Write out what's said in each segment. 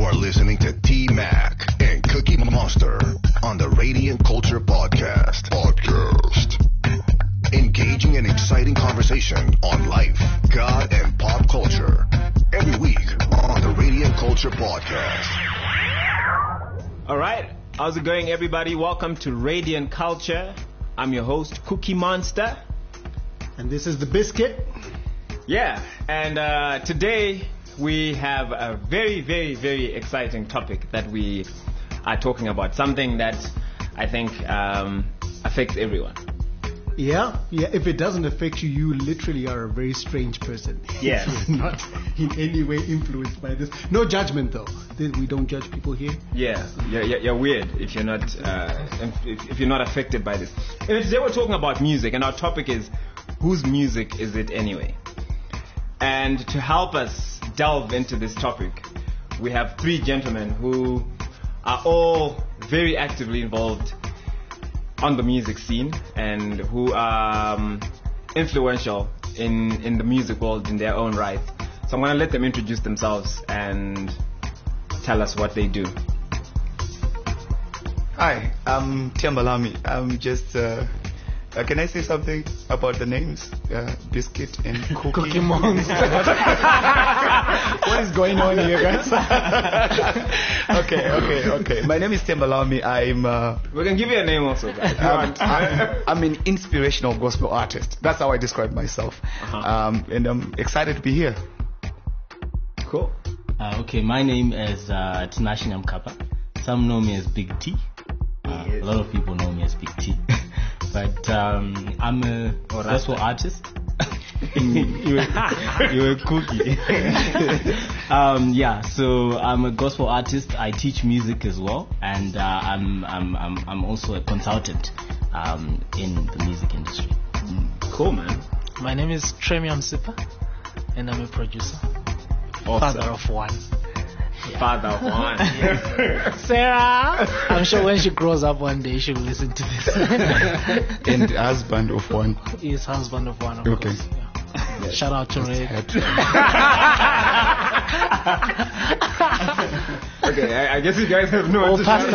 are listening to T-Mac and Cookie Monster on the Radiant Culture Podcast. Engaging and exciting conversation on life, God, and pop culture. Every week on the Radiant Culture Podcast. All right. How's it going, everybody? Welcome to Radiant Culture. I'm your host, Cookie Monster. And this is The Biscuit. Yeah. And today we have a very, very, very exciting topic that we are talking about. Something that I think affects everyone. Yeah. If it doesn't affect you, you literally are a very strange person. Yes. You're not in any way influenced by this. No judgment, though. We don't judge people here. Yeah. You're weird if you're not if you're not affected by this. And today we're talking about music, and our topic is, whose music is it anyway? And to help us delve into this topic, we have three gentlemen who are all very actively involved on the music scene and who are influential in the music world in their own right. So I'm going to let them introduce themselves and tell us what they do. Hi, I'm Tiambalami. I'm just, can I say something about the names? Biscuit and Cookie Monster. What is going on here, guys? Okay. My name is Tiambalami. We can give you a name also, guys. I'm an inspirational gospel artist. That's how I describe myself. And I'm excited to be here. Cool. Okay, my name is Tinashe Nyamkapa. Some know me as Big T. A lot of people know me as Big T. But I'm a gospel artist. You're a cookie. So I'm a gospel artist. I teach music as well, and I'm also a consultant in the music industry. Cool, man. My name is Tremiam Sipa, and I'm a producer. Awesome. Father of one. Yeah. Father of one. Sarah! I'm sure when she grows up one day, she will listen to this. And husband of one. He's husband of one, of okay. course. Yeah. Shout out to Ray. Okay, I guess you guys have no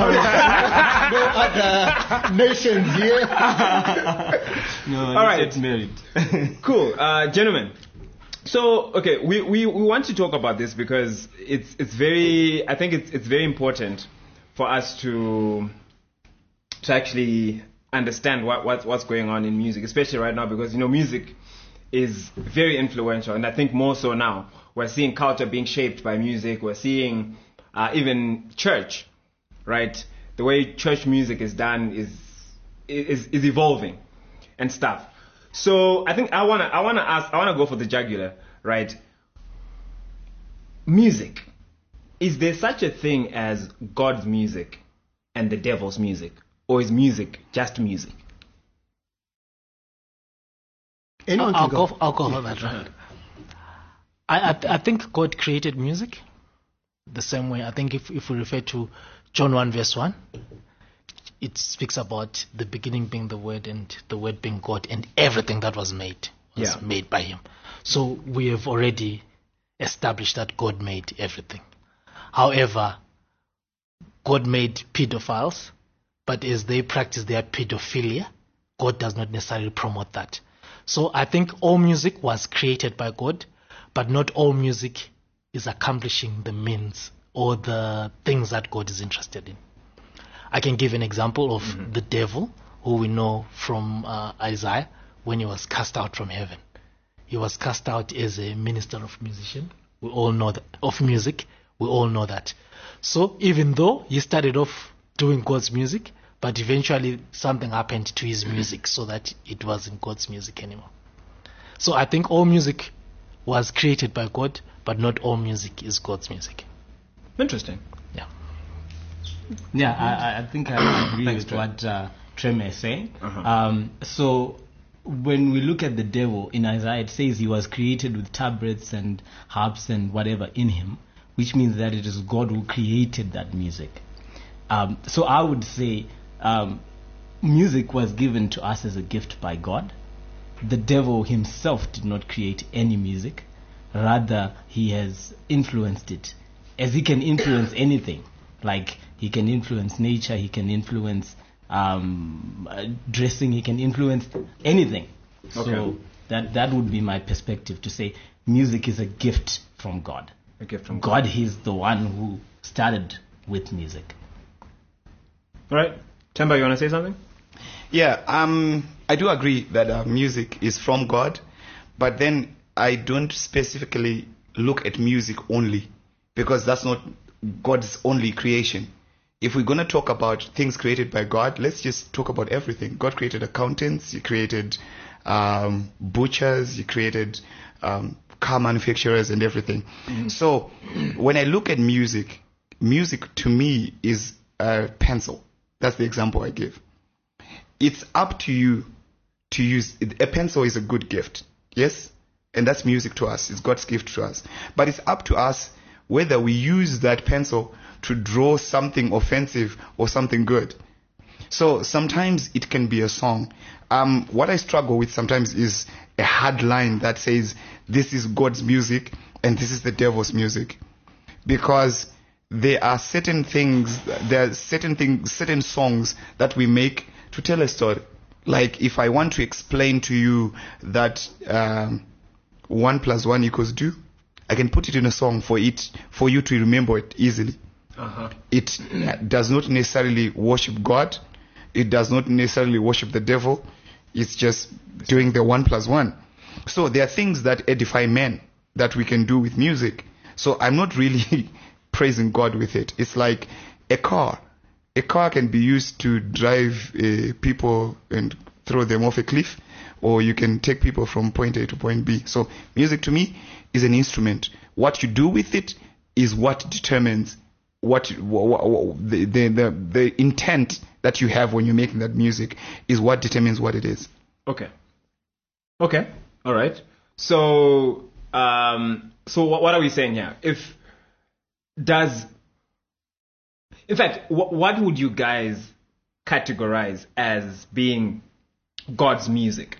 other nations here. No, all right. It's married. Cool. Gentlemen. So, okay, we want to talk about this because it's very important for us to actually understand what's going on in music, especially right now, because music is very influential, and I think more so now. We're seeing culture being shaped by music. We're seeing even church, right? The way church music is done is evolving and stuff. So I think I wanna go for the jugular, right? Music. Is there such a thing as God's music and the devil's music? Or is music just music? I'll go for that, right? I think God created music the same way. I think if we refer to John 1 verse 1, it speaks about the beginning being the Word and the Word being God, and everything that was made made by Him. So we have already established that God made everything. However, God made pedophiles, but as they practice their pedophilia, God does not necessarily promote that. So I think all music was created by God, but not all music is accomplishing the means or the things that God is interested in. I can give an example of the devil, who we know from Isaiah, when he was cast out from heaven. He was cast out as a minister of musician. We all know that, of music. We all know that. So even though he started off doing God's music, but eventually something happened to his music so that it wasn't God's music anymore. So I think all music was created by God, but not all music is God's music. Interesting. Yeah, I think I agree with what Trem is saying. So when we look at the devil in Isaiah, it says he was created with tabrets and harps and whatever in him, which means that it is God who created that music. So I would say music was given to us as a gift by God. The devil himself did not create any music. Rather, he has influenced it as he can influence anything. Like he can influence nature, he can influence dressing, he can influence anything. Okay. So that would be my perspective, to say music is a gift from God. A gift from God. He's the one who started with music. All right. Temba, you want to say something? Yeah, I do agree that music is from God, but then I don't specifically look at music only, because that's not God's only creation. If we're going to talk about things created by God, let's just talk about everything. God created accountants, He created butchers, He created car manufacturers and everything. Mm-hmm. So when I look at music to me is a pencil. That's the example I give. It's up to you to use it. A pencil is a good gift, yes? And that's music to us. It's God's gift to us. But it's up to us whether we use that pencil to draw something offensive or something good. So sometimes it can be a song. What I struggle with sometimes is a hard line that says this is God's music and this is the devil's music. Because there are certain things, certain songs that we make to tell a story. Like if I want to explain to you that 1 + 1 = 2, I can put it in a song for you to remember it easily. Uh-huh. It does not necessarily worship God. It does not necessarily worship the devil. It's just doing the 1 + 1. So there are things that edify men that we can do with music. So I'm not really praising God with it. It's like a car. A car can be used to drive people and throw them off a cliff, or you can take people from point A to point B. So music to me is an instrument. What you do with it is what determines the intent that you have when you're making that music is what determines what it is. Okay. All right. So what are we saying here? What would you guys categorize as being God's music?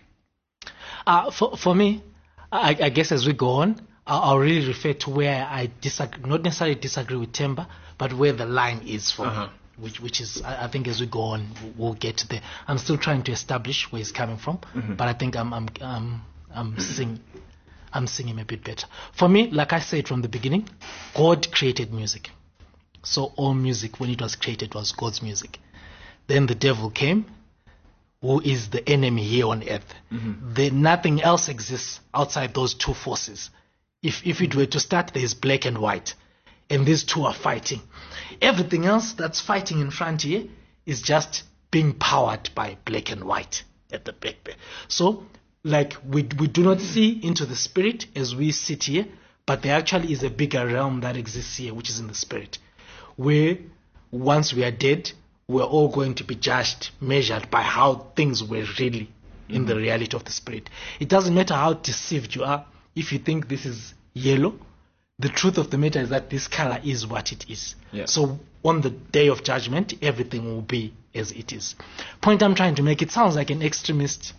For me, I guess as we go on, I'll really refer to where I disagree, not necessarily disagree with Temba, but where the line is for me, which is, I think as we go on, we'll get to there. I'm still trying to establish where he's coming from, but I think I'm singing a bit better. For me, like I said from the beginning, God created music. So all music, when it was created, was God's music. Then the devil came, who is the enemy here on earth. Nothing else exists outside those two forces. If it were to start, there is black and white, and these two are fighting. Everything else that's fighting in front here is just being powered by black and white at the back there. So, like, we do not see into the spirit as we sit here, but there actually is a bigger realm that exists here, which is in the spirit, where once we are dead, we're all going to be judged, measured by how things were really in the reality of the spirit. It doesn't matter how deceived you are. If you think this is yellow, the truth of the matter is that this color is what it is. Yeah. So on the day of judgment, everything will be as it is. Point I'm trying to make, it sounds like an extremist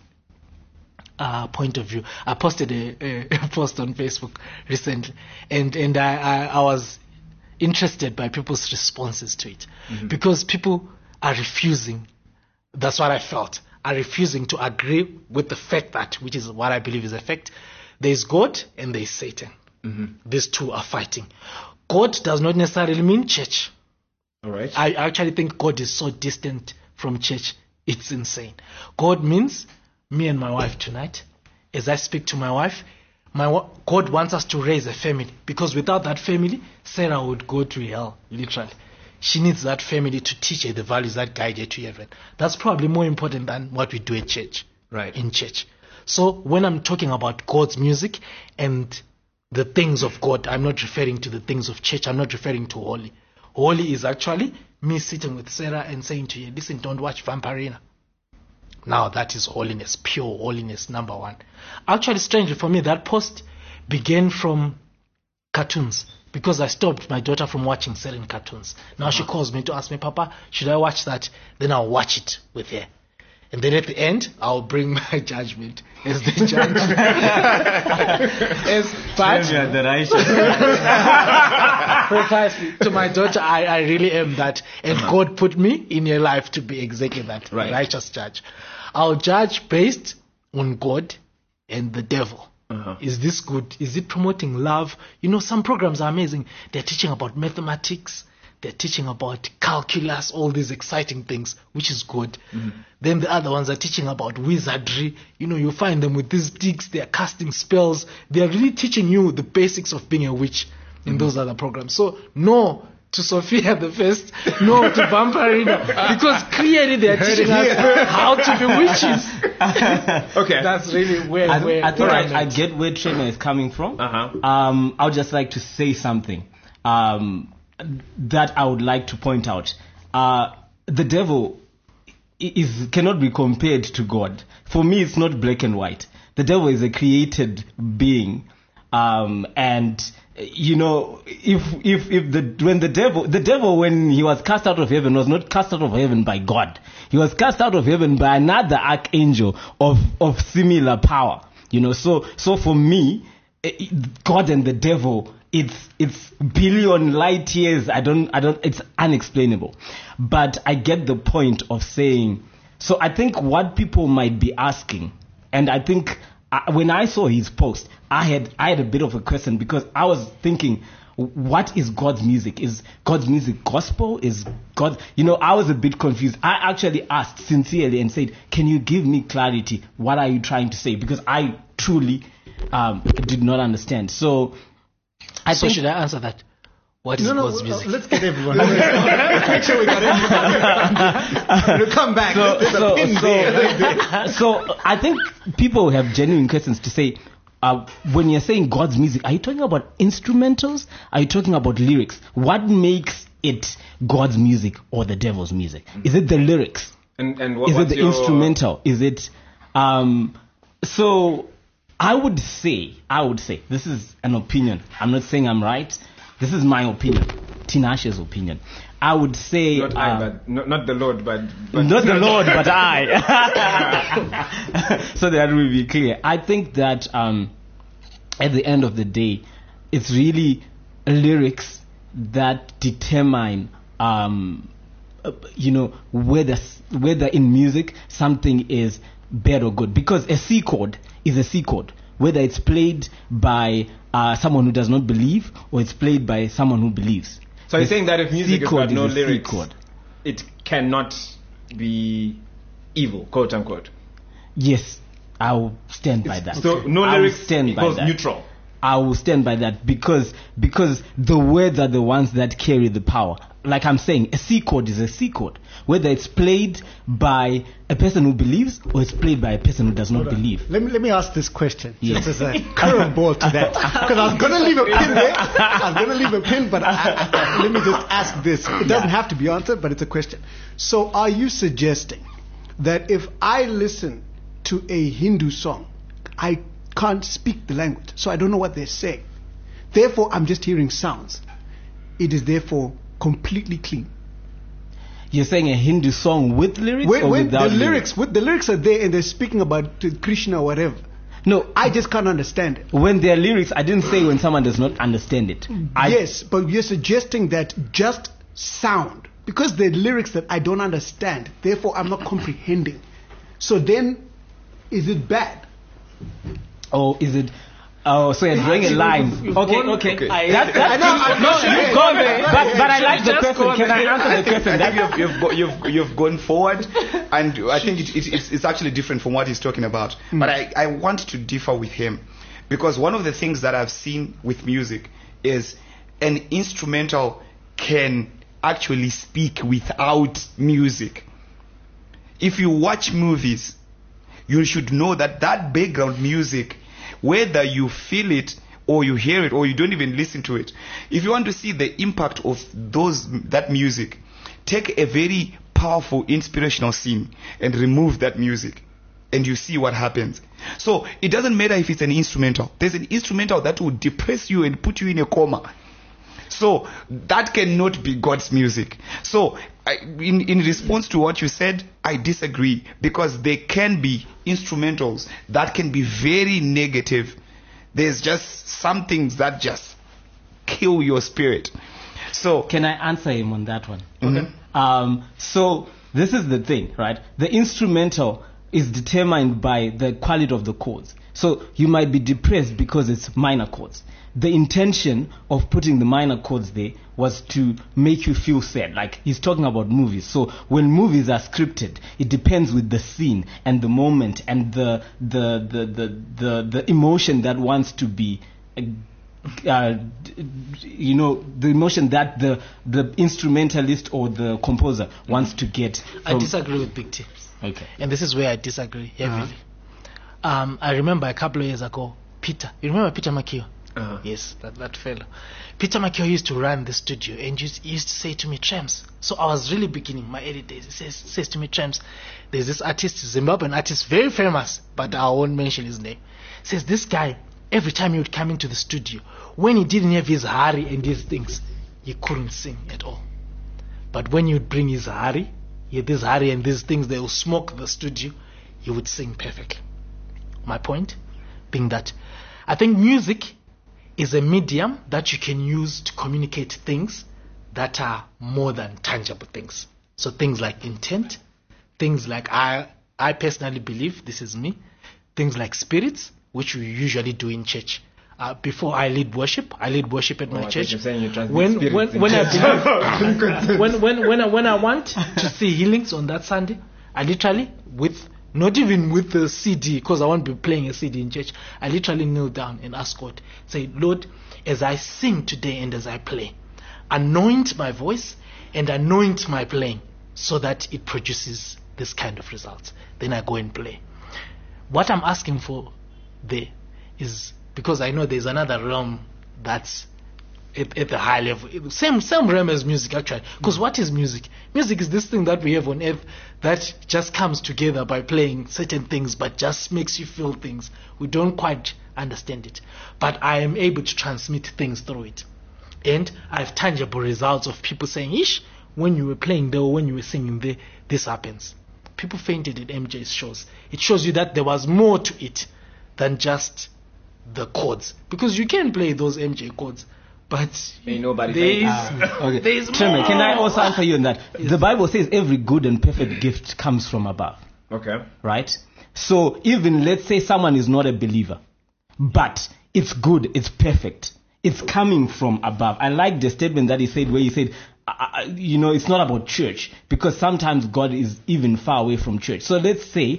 point of view. I posted a post on Facebook recently, and I was interested by people's responses to it, because people are refusing. That's what I felt. Are refusing to agree with the fact that, which is what I believe is a fact, there is God and there is Satan. These two are fighting. God does not necessarily mean church. All right. I actually think God is so distant from church, it's insane. God means me and my wife tonight. As I speak to my wife, God wants us to raise a family, because without that family, Sarah would go to hell, literally. She needs that family to teach her the values that guide her to heaven. That's probably more important than what we do at church. Right. In church. So when I'm talking about God's music and the things of God, I'm not referring to the things of church. I'm not referring to holy. Holy is actually me sitting with Sarah and saying to you, listen, don't watch Vampirina. Now that is holiness, pure holiness, number one. Actually, strangely for me, that post began from cartoons, because I stopped my daughter from watching certain cartoons. Now she calls me to ask me, Papa, should I watch that? Then I'll watch it with her. And then at the end, I'll bring my judgment as the judge. Precisely. To my daughter, I really am that. And God put me in your life to be exactly that, righteous judge. I'll judge based on God and the devil. Is this good? Is it promoting love? Some programs are amazing. They're teaching about mathematics. They're teaching about calculus, all these exciting things, which is good. Then the other ones are teaching about wizardry. You find them with these sticks. They're casting spells. They're really teaching you the basics of being a witch in those other programs. So, no to Sophia the First, no to Vampirina, because clearly they're teaching us how to be witches. Okay. That's really where I think I get where Trina is coming from. I would just like to say something. That I would like to point out. The devil cannot be compared to God. For me, it's not black and white. The devil is a created being, and when the devil when he was cast out of heaven was not cast out of heaven by God. He was cast out of heaven by another archangel of similar power. So for me, God and the devil, it's billion light years. It's unexplainable. But I get the point of saying, so I think what people might be asking, and I think when I saw his post, I had a bit of a question, because I was thinking, what is God's music? Is God's music gospel? Is God, I was a bit confused. I actually asked sincerely and said, can you give me clarity? What are you trying to say? Because I truly did not understand. So should I answer that? What is God's music? Let's get everyone. Let's make sure we got everyone. We'll come back. So I think people have genuine questions to say. When you're saying God's music, are you talking about instrumentals? Are you talking about lyrics? What makes it God's music or the devil's music? Is it the lyrics? And is it the instrumental? Is it so I would say this is an opinion. I'm not saying I'm right. This is my opinion. Tinashe's opinion. I would say not the Lord, but not the Lord, but I. So that will be clear. I think that at the end of the day, it's really lyrics that determine whether in music something is bad or good. Because a C chord is a C chord, whether it's played by someone who does not believe or it's played by someone who believes. So you're saying that if music has got no lyrics, it cannot be evil, quote unquote? Yes, I will stand by that. So no lyrics equals neutral? I will stand by that because the words are the ones that carry the power. Like I'm saying, a C chord is a C chord, whether it's played by a person who believes or it's played by a person who does not believe. Let me ask this question, just as a curveball to that, because I was going to leave a pin there. But let me just ask this. It doesn't have to be answered, but it's a question. So are you suggesting that if I listen to a Hindu song, I can't speak the language, so I don't know what they're saying, therefore I'm just hearing sounds, it is therefore completely clean? You're saying a Hindu song with lyrics or without lyrics? The lyrics are there and they're speaking about Krishna or whatever. No, I just can't understand it. When there are lyrics, I didn't say when someone does not understand it. Yes, but you're suggesting that just sound, because there are lyrics that I don't understand, therefore I'm not comprehending. So then, is it bad? Or is it? Oh, so you're drawing a line. Okay. But I like the question. Can I answer the question? You've gone forward, and I think it's actually different from what he's talking about. But I want to differ with him, because one of the things that I've seen with music is an instrumental can actually speak without music. If you watch movies, you should know that background music, whether you feel it or you hear it or you don't even listen to it, if you want to see the impact of that music, take a very powerful inspirational scene and remove that music and you see what happens. So it doesn't matter if it's an instrumental. There's an instrumental that will depress you and put you in a coma. So that cannot be God's music. So in response to what you said, I disagree, because there can be instrumentals that can be very negative. There's just some things that just kill your spirit. So can I answer him on that one? Okay. So this is the thing, right? The instrumental is determined by the quality of the chords. So you might be depressed because it's minor chords. The intention of putting the minor chords there was to make you feel sad. Like he's talking about movies. So when movies are scripted, it depends with the scene and the moment and the emotion that wants to be, the emotion that the instrumentalist or the composer wants to get. I disagree with Big T. Okay. And this is where I disagree heavily. I remember a couple of years ago, Peter. You remember Peter Makio? Yes, that fellow. Peter Makio used to run the studio and he used to say to me, Trems. So I was really beginning my early days. He says to me, Trems, there's this artist, Zimbabwean artist, very famous, but I won't mention his name. Says this guy, every time he would come into the studio, when he didn't have his hari and his things, he couldn't sing at all. But when you'd bring his hari, this hari and these things, they will smoke the studio, he would sing perfectly. My point being that I think music is a medium that you can use to communicate things that are more than tangible things. So things like intent, things like I personally believe, this is me, things like spirits, which we usually do in church. Before I lead worship at my church. When I want to see healings on that Sunday, I literally, not even with the CD, because I won't be playing a CD in church, I literally kneel down and ask God, say, Lord, as I sing today and as I play, anoint my voice and anoint my playing so that it produces this kind of results. Then I go and play. What I'm asking for there is, because I know there's another realm that's at the high level. Same realm as music, actually. Because what is music? Music is this thing that we have on earth that just comes together by playing certain things, but just makes you feel things. We don't quite understand it. But I am able to transmit things through it. And I have tangible results of people saying, Ish, when you were playing there or when you were singing there, this happens. People fainted at MJ's shows. It shows you that there was more to it than just the chords. Because you can play those MJ chords, but ain't nobody there's more. Can I also answer you on that? Yes. The Bible says every good and perfect gift comes from above. Okay. Right? So even let's say someone is not a believer, but it's good, it's perfect, it's coming from above. I like the statement that he said, where he said, it's not about church, because sometimes God is even far away from church. So let's say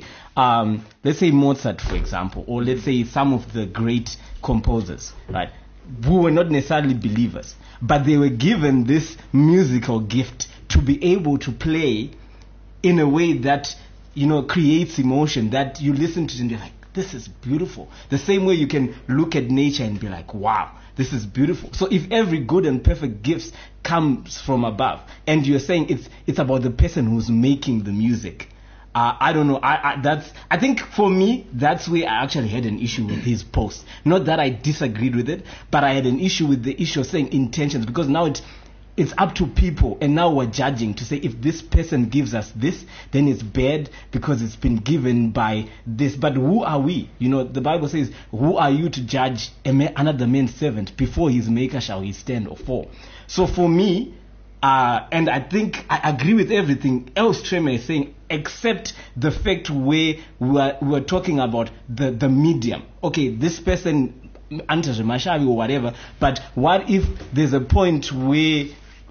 Mozart, for example, or let's say some of the great composers, right, who were not necessarily believers, but they were given this musical gift to be able to play in a way that, creates emotion, that you listen to it and you're like, this is beautiful. The same way you can look at nature and be like, wow, this is beautiful. So if every good and perfect gift comes from above, and you're saying it's about the person who's making the music, I don't know. I think for me, that's where I actually had an issue with his post. Not that I disagreed with it, but I had an issue with the issue of saying intentions, because now it's up to people, and now we're judging to say if this person gives us this, then it's bad because it's been given by this. But who are we? The Bible says, who are you to judge another man's servant? Before his maker shall he stand or fall. So for me, and I think I agree with everything else Treme is saying, except the fact where we're talking about the medium. Okay, this person, Antaje Mashavi or whatever, but what if there's a point where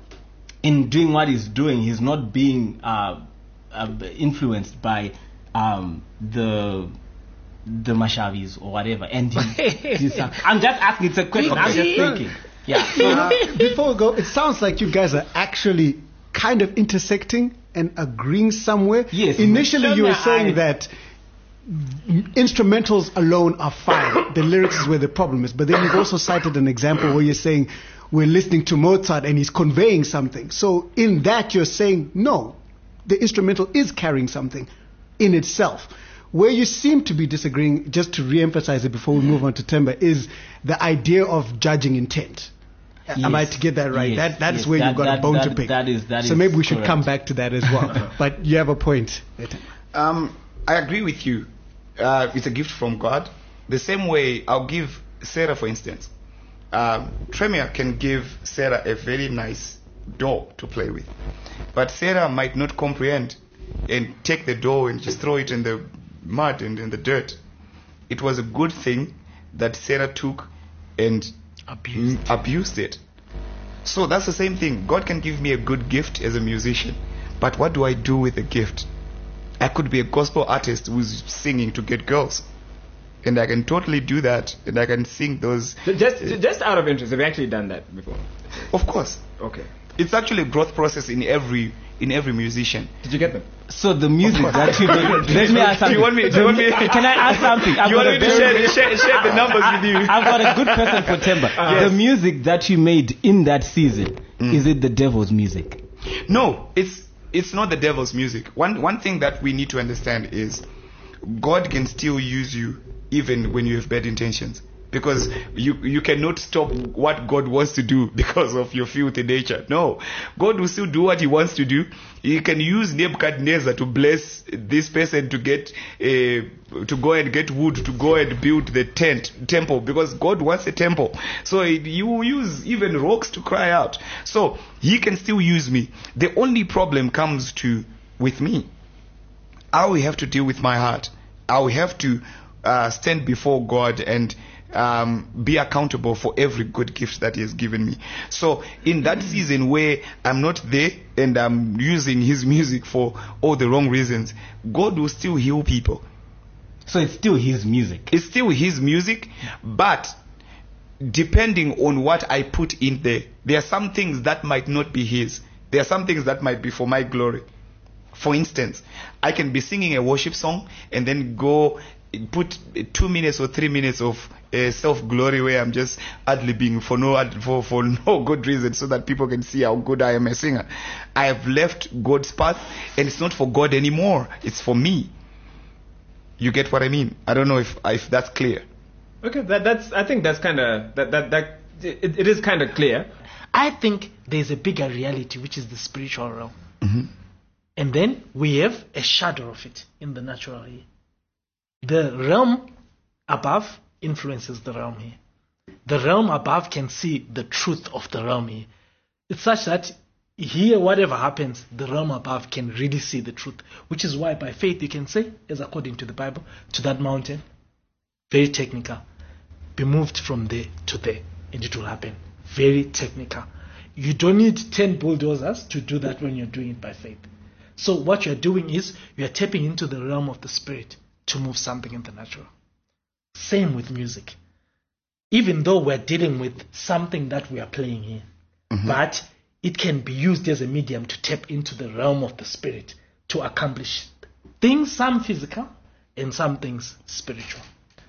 in doing what he's doing, he's not being influenced by the Mashavis or whatever, and I'm just asking, it's a question, I'm just thinking. Yeah. Before we go, it sounds like you guys are actually kind of intersecting and agreeing somewhere. Yes. Initially, you were saying that instrumentals alone are fine. The lyrics is where the problem is. But then you've also cited an example where you're saying we're listening to Mozart and he's conveying something. So in that, you're saying, no, the instrumental is carrying something in itself. Where you seem to be disagreeing, just to re-emphasize it before we move on to Themba, is the idea of judging intent. Am I to get that right? Yes, That is yes, where you've got a bone to pick. That is so maybe we should correct. come back to that as well. But you have a point. I agree with you. It's a gift from God. The same way, I'll give Sarah, for instance. Tremor can give Sarah a very nice doll to play with. But Sarah might not comprehend and take the doll and just throw it in the mud and in the dirt. It was a good thing that Sarah took and abused it. So that's the same thing. God can give me a good gift as a musician, but what do I do with the gift? I could be a gospel artist who's singing to get girls, and I can totally do that, and I can sing those. Just out of interest, have you actually done that before? Of course, Okay. it's actually a growth process in every musician. Did you get them? So the music that you make, let me ask something. Do you want me? Can I ask something? You want me to share the numbers with you? I've got a good question for Temba. Yes. The music that you made in that season, is it the devil's music? No, it's not the devil's music. One thing that we need to understand is God can still use you even when you have bad intentions. Because you cannot stop what God wants to do because of your filthy nature. No. God will still do what he wants to do. He can use Nebuchadnezzar to bless this person to get to go and get wood to go and build the temple, because God wants a temple. So you will use even rocks to cry out. So he can still use me. The only problem comes with me. I will have to deal with my heart. I will have to stand before God and be accountable for every good gift that he has given me. So in that season where I'm not there and I'm using his music for all the wrong reasons, God will still heal people. So it's still his music. It's still his music, but depending on what I put in there are some things that might not be his. There are some things that might be for my glory. For instance, I can be singing a worship song and then go put 2 minutes or 3 minutes of self-glory where I'm just ad-libbing for no good reason, so that people can see how good I am a singer. I have left God's path, and it's not for God anymore. It's for me. You get what I mean? I don't know if that's clear. Okay, I think that's kind of it is kind of clear. I think there's a bigger reality, which is the spiritual realm. Mm-hmm. And then we have a shadow of it in the natural here. The realm above influences the realm here. The realm above can see the truth of the realm here. It's such that here, whatever happens, the realm above can really see the truth. Which is why by faith you can say, as according to the Bible, to that mountain, very technical, be moved from there to there, and it will happen. Very technical. You don't need 10 bulldozers to do that when you're doing it by faith. So what you're doing is you're tapping into the realm of the spirit to move something in the natural. Same with music. Even though we're dealing with something that we are playing here, but it can be used as a medium to tap into the realm of the spirit to accomplish things, some physical and some things spiritual.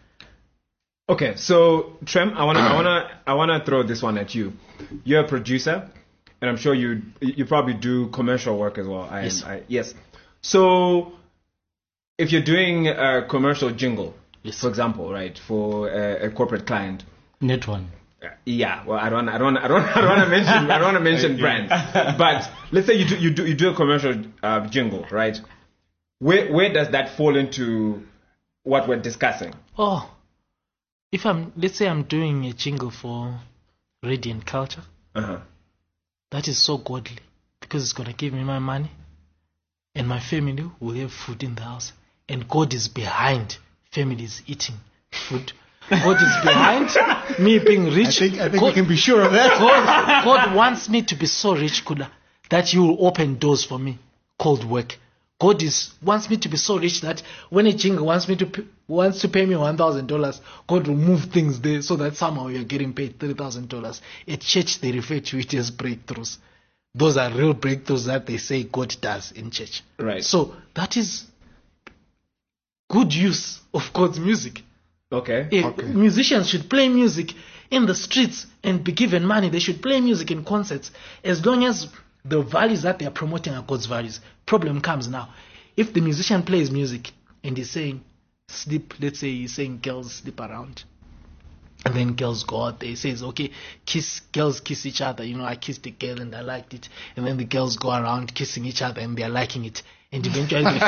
Okay, so Trem, I wanna throw this one at you. You're a producer, and I'm sure you probably do commercial work as well. Yes. So if you're doing a commercial jingle, for example, right, for a corporate client, Net one. Yeah, well, I don't want to mention brands, but let's say you do a commercial jingle, right? Where does that fall into what we're discussing? Oh, let's say I'm doing a jingle for Radiant Culture, that is so godly because it's gonna give me my money, and my family will have food in the house, and God is behind families eating food. God is behind me being rich. I think we can be sure of that. God wants me to be so rich, Kuda, that He will open doors for me called work. God wants me to be so rich that when a jingle wants to pay me $1,000, God will move things there so that somehow you're getting paid $3,000. At church, they refer to it as breakthroughs. Those are real breakthroughs that they say God does in church. Right. So that is good use of God's music. Okay. Musicians should play music in the streets and be given money. They should play music in concerts as long as the values that they are promoting are God's values. Problem comes now. If the musician plays music and he's saying sleep, let's say he's saying girls sleep around, And then girls go out there. It says, okay, girls kiss each other. I kissed a girl and I liked it. And then the girls go around kissing each other and they're liking it. And eventually they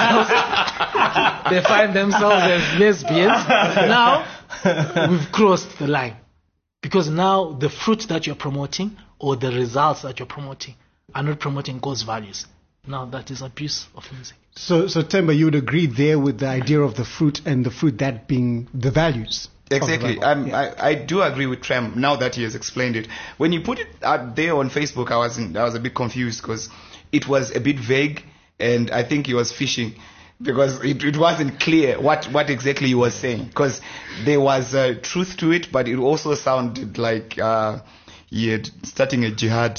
find themselves as lesbians. Now, we've crossed the line. Because now the fruit that you're promoting or the results that you're promoting are not promoting God's values. Now that is abuse of music. So Themba, you would agree there with the idea of the fruit and the fruit that being the values. Exactly. I do agree with Trem now that he has explained it. When you put it out there on Facebook, I was a bit confused because it was a bit vague, and I think he was fishing because it wasn't clear what exactly he was saying, because there was truth to it, but it also sounded like he had starting a jihad.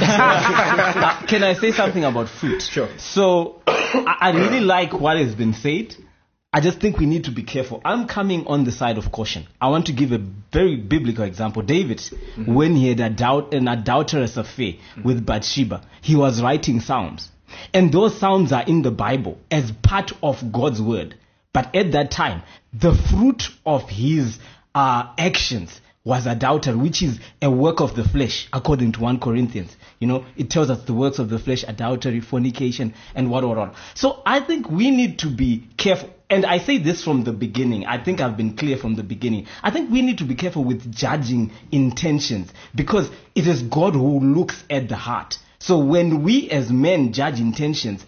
Can I say something about fruit? Sure. So I really like what has been said. I just think we need to be careful. I'm coming on the side of caution. I want to give a very biblical example. David, when he had an adulterous affair with Bathsheba, he was writing psalms. And those psalms are in the Bible as part of God's word. But at that time, the fruit of his actions was adultery, which is a work of the flesh, according to 1 Corinthians. It tells us the works of the flesh, adultery, fornication, and what. So I think we need to be careful. And I say this from the beginning. I think I've been clear from the beginning. I think we need to be careful with judging intentions, because it is God who looks at the heart. So when we as men judge intentions,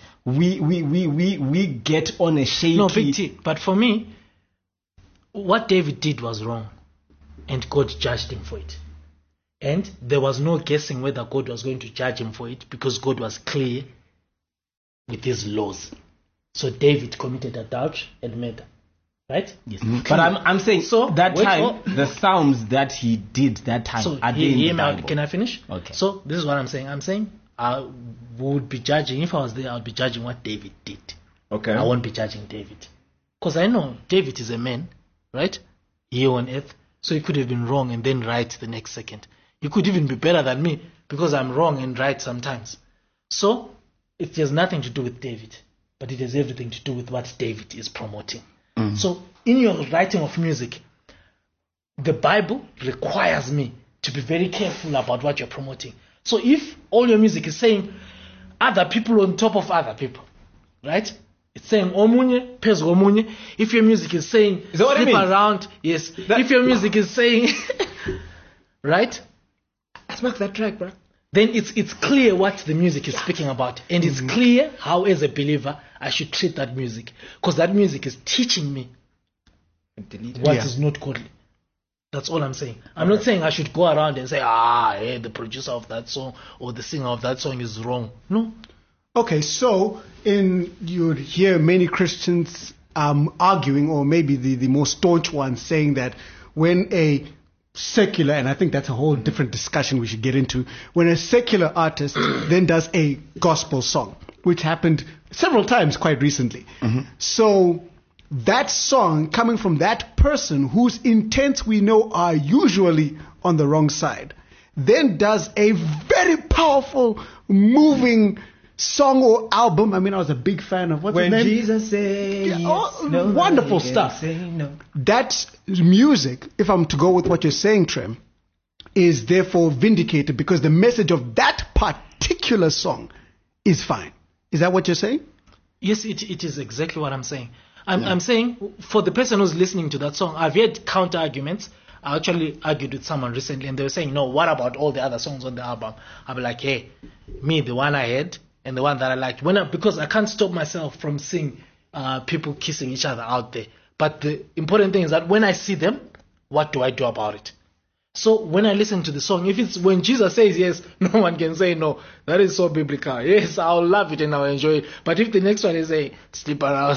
we get on a shaky... No, big T. But for me, what David did was wrong. And God judged him for it. And there was no guessing whether God was going to judge him for it, because God was clear with his laws. So David committed adultery and murder. Right? Yes. But I'm saying, the psalms that he did that time are in the Bible. Can I finish? Okay. So this is what I'm saying. I'm saying I would be judging, if I was there, I would be judging what David did. Okay. I won't be judging David. Because I know David is a man, right? Here on earth. So he could have been wrong and then right the next second. He could even be better than me because I'm wrong and right sometimes. So it has nothing to do with David, but it has everything to do with what David is promoting. So in your writing of music, the Bible requires me to be very careful about what you're promoting. So if all your music is saying other people on top of other people, right? It's saying omunye, pes omunye. If your music is saying slip around, yes. If your music is saying, right? Let's mark that track, bro. Then it's clear what the music is speaking about, and it's clear how, as a believer, I should treat that music, because that music is teaching me what is not godly. That's all I'm saying. I'm not saying I should go around and say, the producer of that song or the singer of that song is wrong. No. Okay, so you'd hear many Christians arguing, or maybe the more staunch ones saying that when a secular, and I think that's a whole different discussion we should get into, when a secular artist then does a gospel song, which happened several times quite recently. So that song coming from that person whose intents we know are usually on the wrong side, then does a very powerful, moving song or album. I mean, I was a big fan of what's his name? When Jesus says wonderful stuff. No. That music, if I'm to go with what you're saying, Trem, is therefore vindicated because the message of that particular song is fine. Is that what you're saying? Yes, it is exactly what I'm saying. I'm saying for the person who's listening to that song, I've heard counter arguments. I actually argued with someone recently, and they were saying, no, what about all the other songs on the album? I'll be like, hey, me, the one I heard and the one that I liked, because I can't stop myself from seeing people kissing each other out there. But the important thing is that when I see them, what do I do about it? So when I listen to the song, if it's when Jesus says yes, no one can say no. That is so biblical. Yes, I'll love it and I'll enjoy it. But if the next one is saying slip around,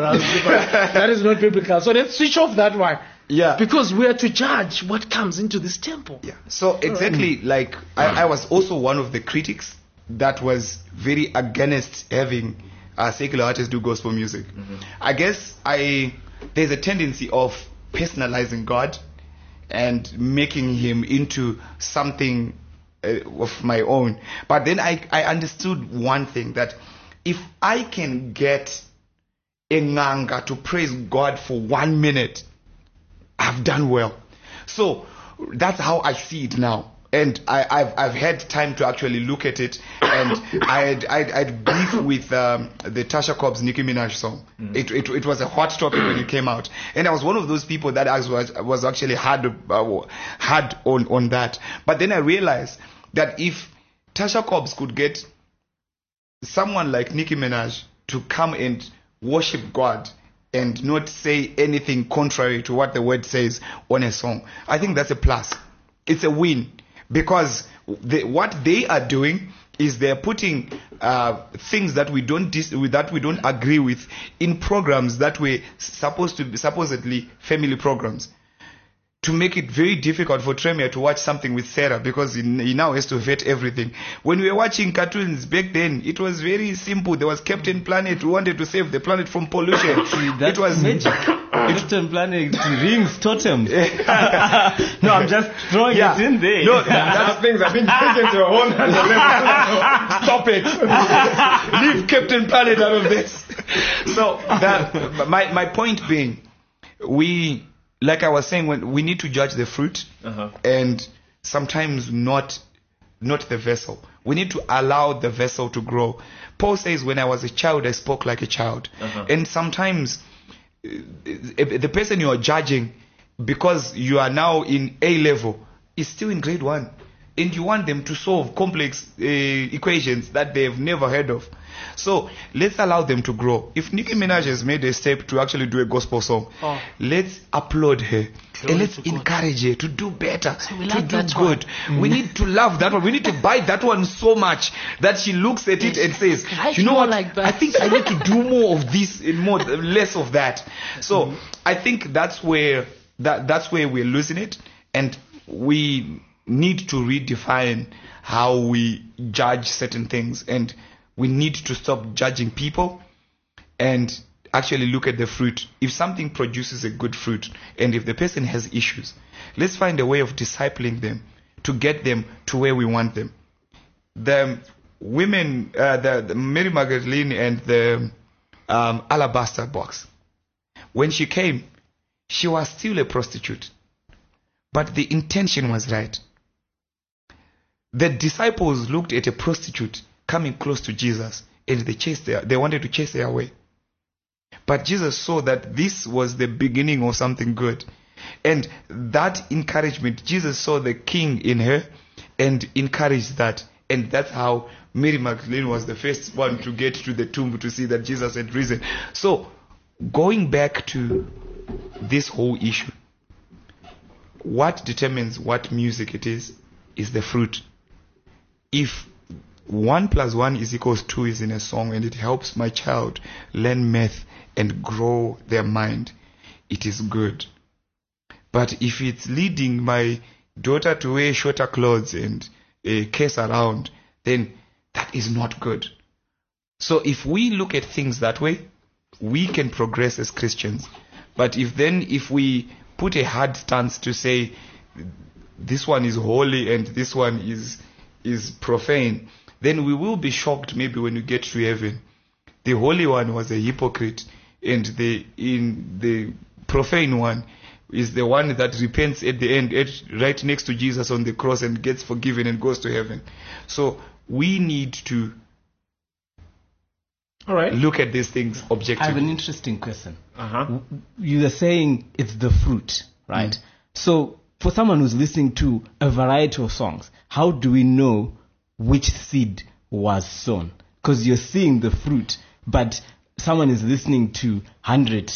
that is not biblical. So let's switch off that one. Yeah. Because we are to judge what comes into this temple. Yeah. So exactly, like I was also one of the critics that was very against having secular artists do gospel music. I guess there's a tendency of personalizing God and making him into something of my own. But then I understood one thing, that if I can get a nganga to praise God for 1 minute, I've done well. So that's how I see it now. And I've had time to actually look at it, and I'd beef with the Tasha Cobbs Nicki Minaj song. It was a hot topic when it came out, and I was one of those people that was actually hard on that. But then I realized that if Tasha Cobbs could get someone like Nicki Minaj to come and worship God and not say anything contrary to what the word says on a song, I think that's a plus. It's a win. Because what they are doing is they're putting things that we don't agree with in programs that were supposed to be supposedly family programs, to make it very difficult for Tremere to watch something with Sarah, because he now has to vet everything. When we were watching cartoons back then, it was very simple. There was Captain Planet who wanted to save the planet from pollution. It was magic. Captain Planet rings totems. No, I'm just throwing it in there. No, those things have been taken to a whole other level. Stop it. Leave Captain Planet out of this. So my point being, like I was saying, when we need to judge the fruit, and sometimes not the vessel. We need to allow the vessel to grow. Paul says, when I was a child, I spoke like a child. And sometimes the person you are judging, because you are now in A level, is still in grade 1. And you want them to solve complex equations that they've never heard of. So let's allow them to grow. If Nicki Minaj has made a step to actually do a gospel song, let's applaud her. And let's encourage her to do better, So we to like do that good. one. We need to love that one. We need to buy that one so much that she looks at it and says, Like you know more what, like that. I think I need to do more of this and less of that. So I think that's where we're losing it, and we need to redefine how we judge certain things, and we need to stop judging people and actually look at the fruit. If something produces a good fruit, and if the person has issues, let's find a way of discipling them to get them to where we want them. The women, the Mary Magdalene and the alabaster box, when she came, she was still a prostitute, but the intention was right. The disciples looked at a prostitute coming close to Jesus, and they wanted to chase her away. But Jesus saw that this was the beginning of something good. And that encouragement, Jesus saw the king in her and encouraged that. And that's how Mary Magdalene was the first one to get to the tomb to see that Jesus had risen. So, going back to this whole issue, what determines what music it is the fruit. If 1 + 1 = 2 is in a song, and it helps my child learn math and grow their mind, it is good. But if it's leading my daughter to wear shorter clothes and a case around, then that is not good. So if we look at things that way, we can progress as Christians. But if we put a hard stance to say this one is holy and this one is profane, then we will be shocked maybe when we get to heaven. The holy one was a hypocrite, and the profane one is the one that repents at the end, right next to Jesus on the cross, and gets forgiven and goes to heaven. So we need to look at these things objectively. I have an interesting question. You are saying it's the fruit, right? So for someone who's listening to a variety of songs, how do we know which seed was sown? Because you're seeing the fruit, but someone is listening to 100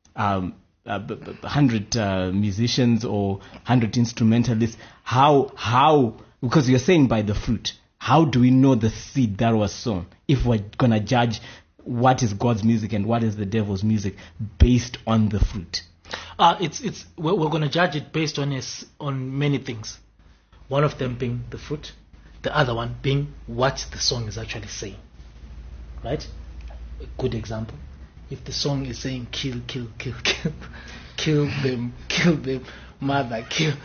musicians or 100 instrumentalists. How? Because you're saying by the fruit. How do we know the seed that was sown? If we're gonna judge what is God's music and what is the devil's music based on the fruit. We're gonna judge it based on many things. One of them being the fruit, the other one being what the song is actually saying. Right? A good example. If the song is saying kill, kill, kill, kill, kill them, mother, kill,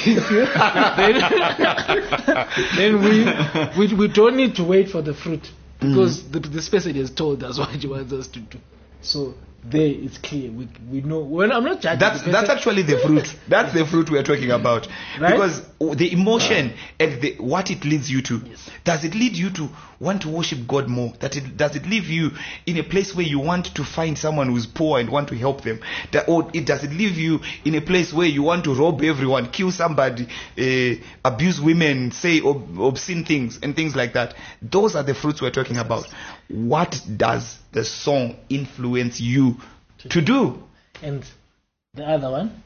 then we don't need to wait for the fruit, because this person has told us what he wants us to do. So there it's clear. We know. When I'm not judging. That's actually the fruit. That's the fruit we're talking about. Right? Because the emotion and what it leads you to. Yes. Does it lead you to want to worship God more? Does it leave you in a place where you want to find someone who's poor and want to help them? Or does it leave you in a place where you want to rob everyone, kill somebody, abuse women, say obscene things and things like that? Those are the fruits we're talking about. What does the song influence you to do? And the other one,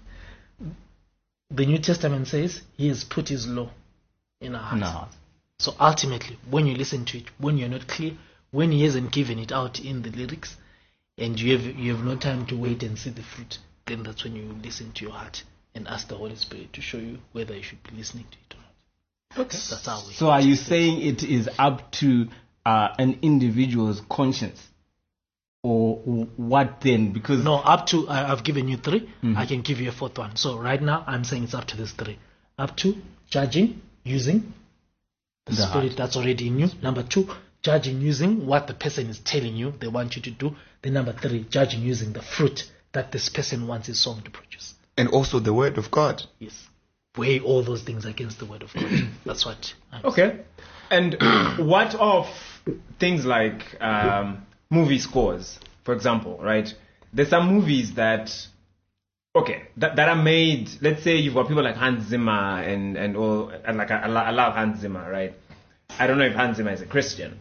the New Testament says He has put His law in our hearts. So ultimately, when you listen to it, when you're not clear, when He hasn't given it out in the lyrics, and you have no time to wait and see the fruit, then that's when you listen to your heart and ask the Holy Spirit to show you whether you should be listening to it or not. Okay. That's how we. So are you saying it is up to an individual's conscience, or what then? Because no, up to I've given you 3. Mm-hmm. I can give you a 4th one. So right now I'm saying it's up to these 3. Up to judging using the spirit heart that's already in you. Number 2, judging using what the person is telling you they want you to do. Then number 3, judging using the fruit that this person wants his song to produce. And also the word of God. Yes. Weigh all those things against the word of God. That's what I'm saying. And what of things like movie scores, for example, right? There's some movies that are made. Let's say you've got people like Hans Zimmer and like I love Hans Zimmer, right? I don't know if Hans Zimmer is a Christian,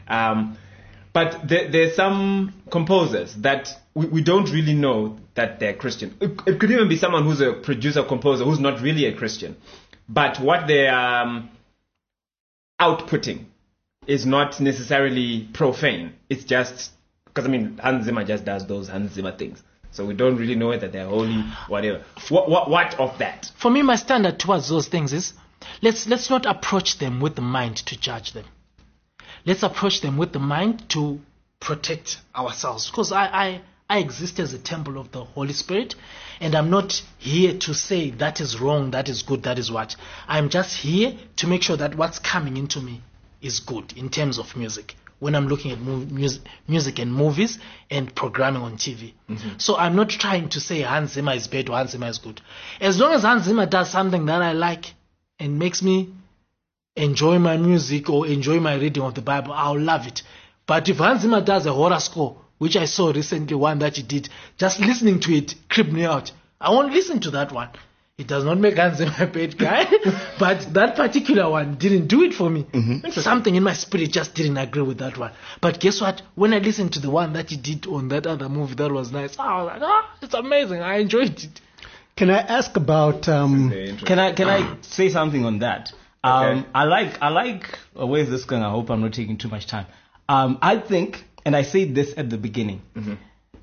but there's some composers that we don't really know that they're Christian. It could even be someone who's a producer composer who's not really a Christian, but what they're outputting is not necessarily profane. It's just because Hans Zimmer just does those Hans Zimmer things, so we don't really know that they're holy, whatever. What of that? For me, my standard towards those things is let's not approach them with the mind to judge them. Let's approach them with the mind to protect ourselves, because I exist as a temple of the Holy Spirit, and I'm not here to say that is wrong, that is good, that is what. I'm just here to make sure that what's coming into me is good in terms of music, when I'm looking at music and movies and programming on TV. Mm-hmm. So I'm not trying to say Hans Zimmer is bad or Hans Zimmer is good. As long as Hans Zimmer does something that I like and makes me enjoy my music or enjoy my reading of the Bible, I'll love it. But if Hans Zimmer does a horror score, which I saw recently, one that he did, just listening to it creeped me out. I won't listen to that one. It does not make Hans Zimmer a bad guy, but that particular one didn't do it for me. Mm-hmm. Something in my spirit just didn't agree with that one. But guess what? When I listened to the one that he did on that other movie that was nice, I was like, it's amazing. I enjoyed it. Can I ask about? Can I say something on that? Okay. I like. Where's this going? I hope I'm not taking too much time. I think, and I said this at the beginning, mm-hmm.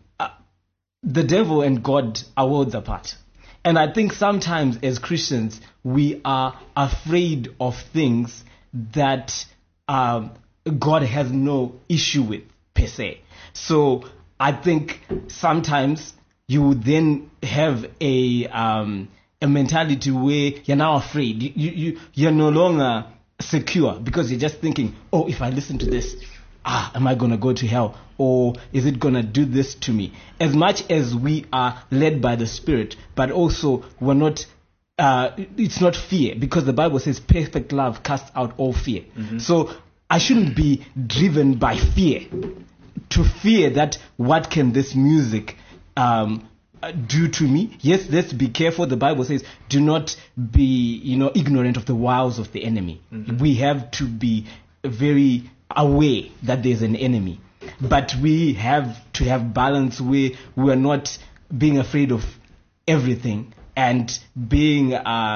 The devil and God are worlds apart. And I think sometimes as Christians, we are afraid of things that God has no issue with, per se. So I think sometimes you would then have a mentality where you're now afraid. You're no longer secure because you're just thinking, if I listen to this, am I going to go to hell? Or is it going to do this to me? As much as we are led by the Spirit, but also we're not, it's not fear, because the Bible says perfect love casts out all fear. Mm-hmm. So I shouldn't be driven by fear, to fear that what can this music do to me. Yes, let's be careful. The Bible says do not be ignorant of the wiles of the enemy. Mm-hmm. We have to be very aware that there's an enemy, but we have to have balance where we are not being afraid of everything and being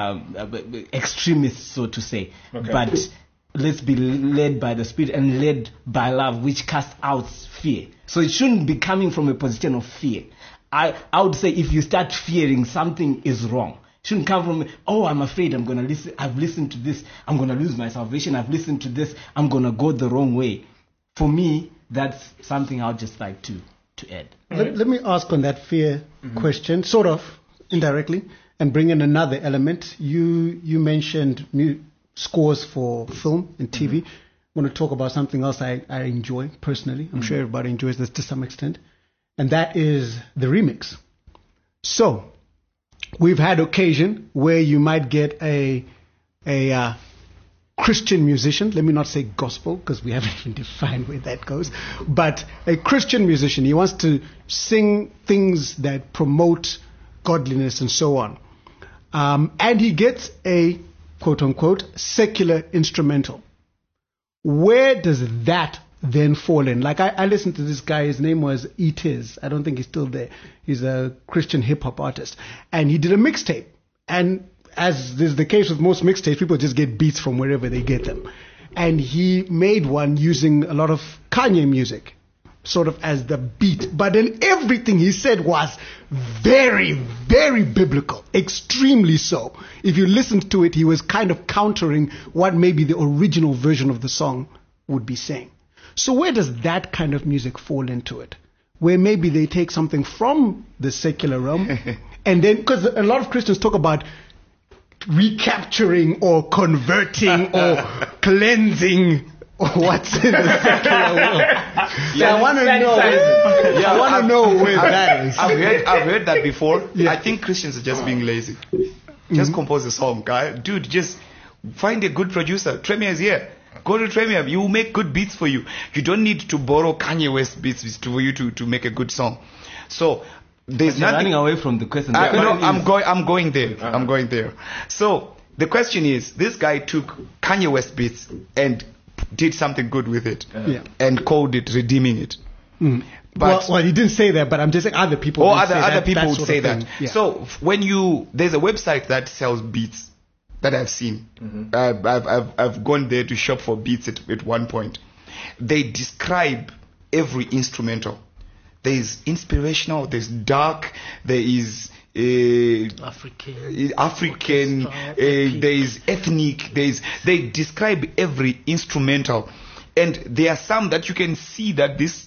extremists, so to say. Okay. But let's be led by the Spirit and led by love, which casts out fear. So it shouldn't be coming from a position of fear. I would say if you start fearing, something is wrong. Shouldn't come from, I'm afraid I'm going to listen. I've listened to this. I'm going to lose my salvation. I've listened to this. I'm going to go the wrong way. For me, that's something I would just like to add. Let me ask on that fear question, sort of indirectly, and bring in another element. You mentioned scores for film and TV. I want to talk about something else I enjoy personally. I'm sure everybody enjoys this to some extent. and that is the remix. So we've had occasion where you might get a Christian musician, let me not say gospel because we haven't even defined where that goes, but a Christian musician, he wants to sing things that promote godliness and so on. And he gets a quote unquote secular instrumental. Where does that then fall in? Like I listened to this guy, his name was Etiz. I don't think he's still there. He's a Christian hip hop artist. And he did a mixtape. And as is the case with most mixtapes, people just get beats from wherever they get them. And he made one using a lot of Kanye music, sort of as the beat. But then everything he said was very, very biblical, extremely so. If you listened to it, he was kind of countering what maybe the original version of the song would be saying. So where does that kind of music fall into it? Where maybe they take something from the secular realm, and then, because a lot of Christians talk about recapturing or converting or cleansing what's in the secular world. So I want to know. I want to know where that is. I've heard that before. Yeah. I think Christians are just being lazy. Just compose a song, guy. Dude, just find a good producer. Tremia is here. Go to Tremia. You will make good beats for you. You don't need to borrow Kanye West beats for you to make a good song. So there's nothing. Running away from the question. I'm going there. I'm going there. So the question is, this guy took Kanye West beats and did something good with it, and called it redeeming it. But well, he didn't say that, but I'm just saying other people. Other people would say that. Yeah. So there's a website that sells beats that I've seen. I've gone there to shop for beats at one point. They describe every instrumental. There is inspirational, there's dark, there is African, there is ethnic, they describe every instrumental. And there are some that you can see that this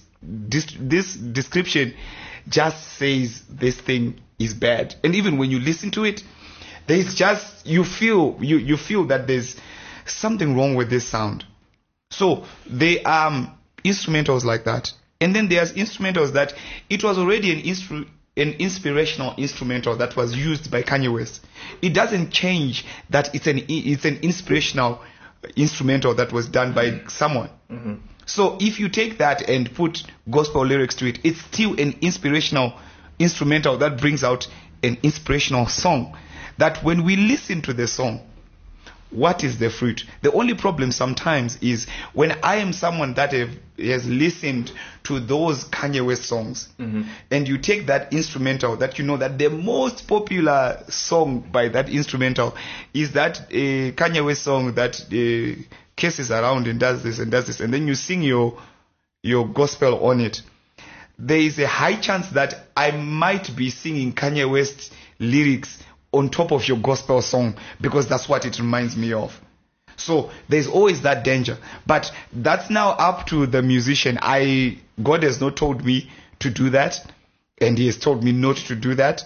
description just says this thing is bad. And even when you listen to it, there's just, you feel that there's something wrong with this sound. So there are instrumentals like that. And then there's instrumentals that it was already an inspirational instrumental that was used by Kanye West. It doesn't change that it's an inspirational instrumental that was done by someone. So if you take that and put gospel lyrics to it, it's still an inspirational instrumental that brings out an inspirational song. That when we listen to the song, what is the fruit? The only problem sometimes is when I am someone that has listened to those Kanye West songs, and you take that instrumental that you know that the most popular song by that instrumental is that Kanye West song that cases around and does this, and then you sing your gospel on it. There is a high chance that I might be singing Kanye West lyrics on top of your gospel song because that's what it reminds me of. So there's always that danger. But that's now up to the musician. God has not told me to do that, and he has told me not to do that.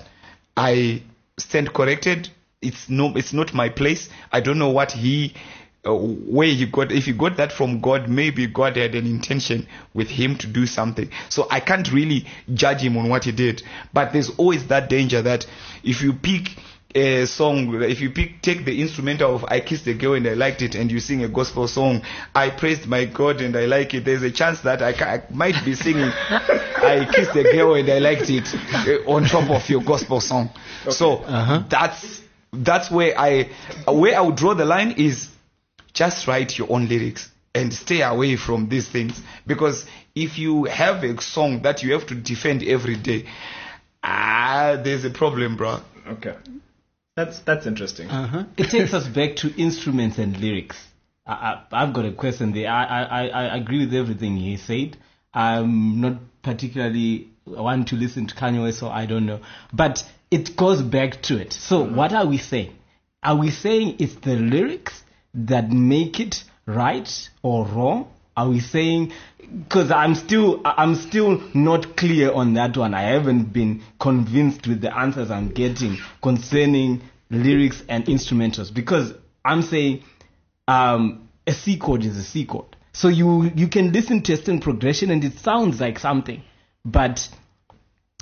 I stand corrected. It's not my place. I don't know what where he got. If he got that from God, maybe God had an intention with him to do something. So I can't really judge him on what he did. But there's always that danger that if you pick a song, take the instrumental of I Kissed a Girl and I Liked It, and you sing a gospel song, I praised my God and I like it, there's a chance that I might be singing I Kissed a Girl and I Liked It on top of your gospel song. Okay. So that's where I would draw the line is just write your own lyrics and stay away from these things. Because if you have a song that you have to defend every day, there's a problem, bro. Okay. That's interesting. It takes us back to instruments and lyrics. I've got a question there. I agree with everything he said. I'm not particularly want to listen to Kanye West, so I don't know. But it goes back to it. So what are we saying? Are we saying it's the lyrics that make it right or wrong? Are we saying, because I'm still not clear on that one. I haven't been convinced with the answers I'm getting concerning lyrics and instrumentals, because I'm saying a C chord is a C chord. So you can listen to a certain progression and it sounds like something, but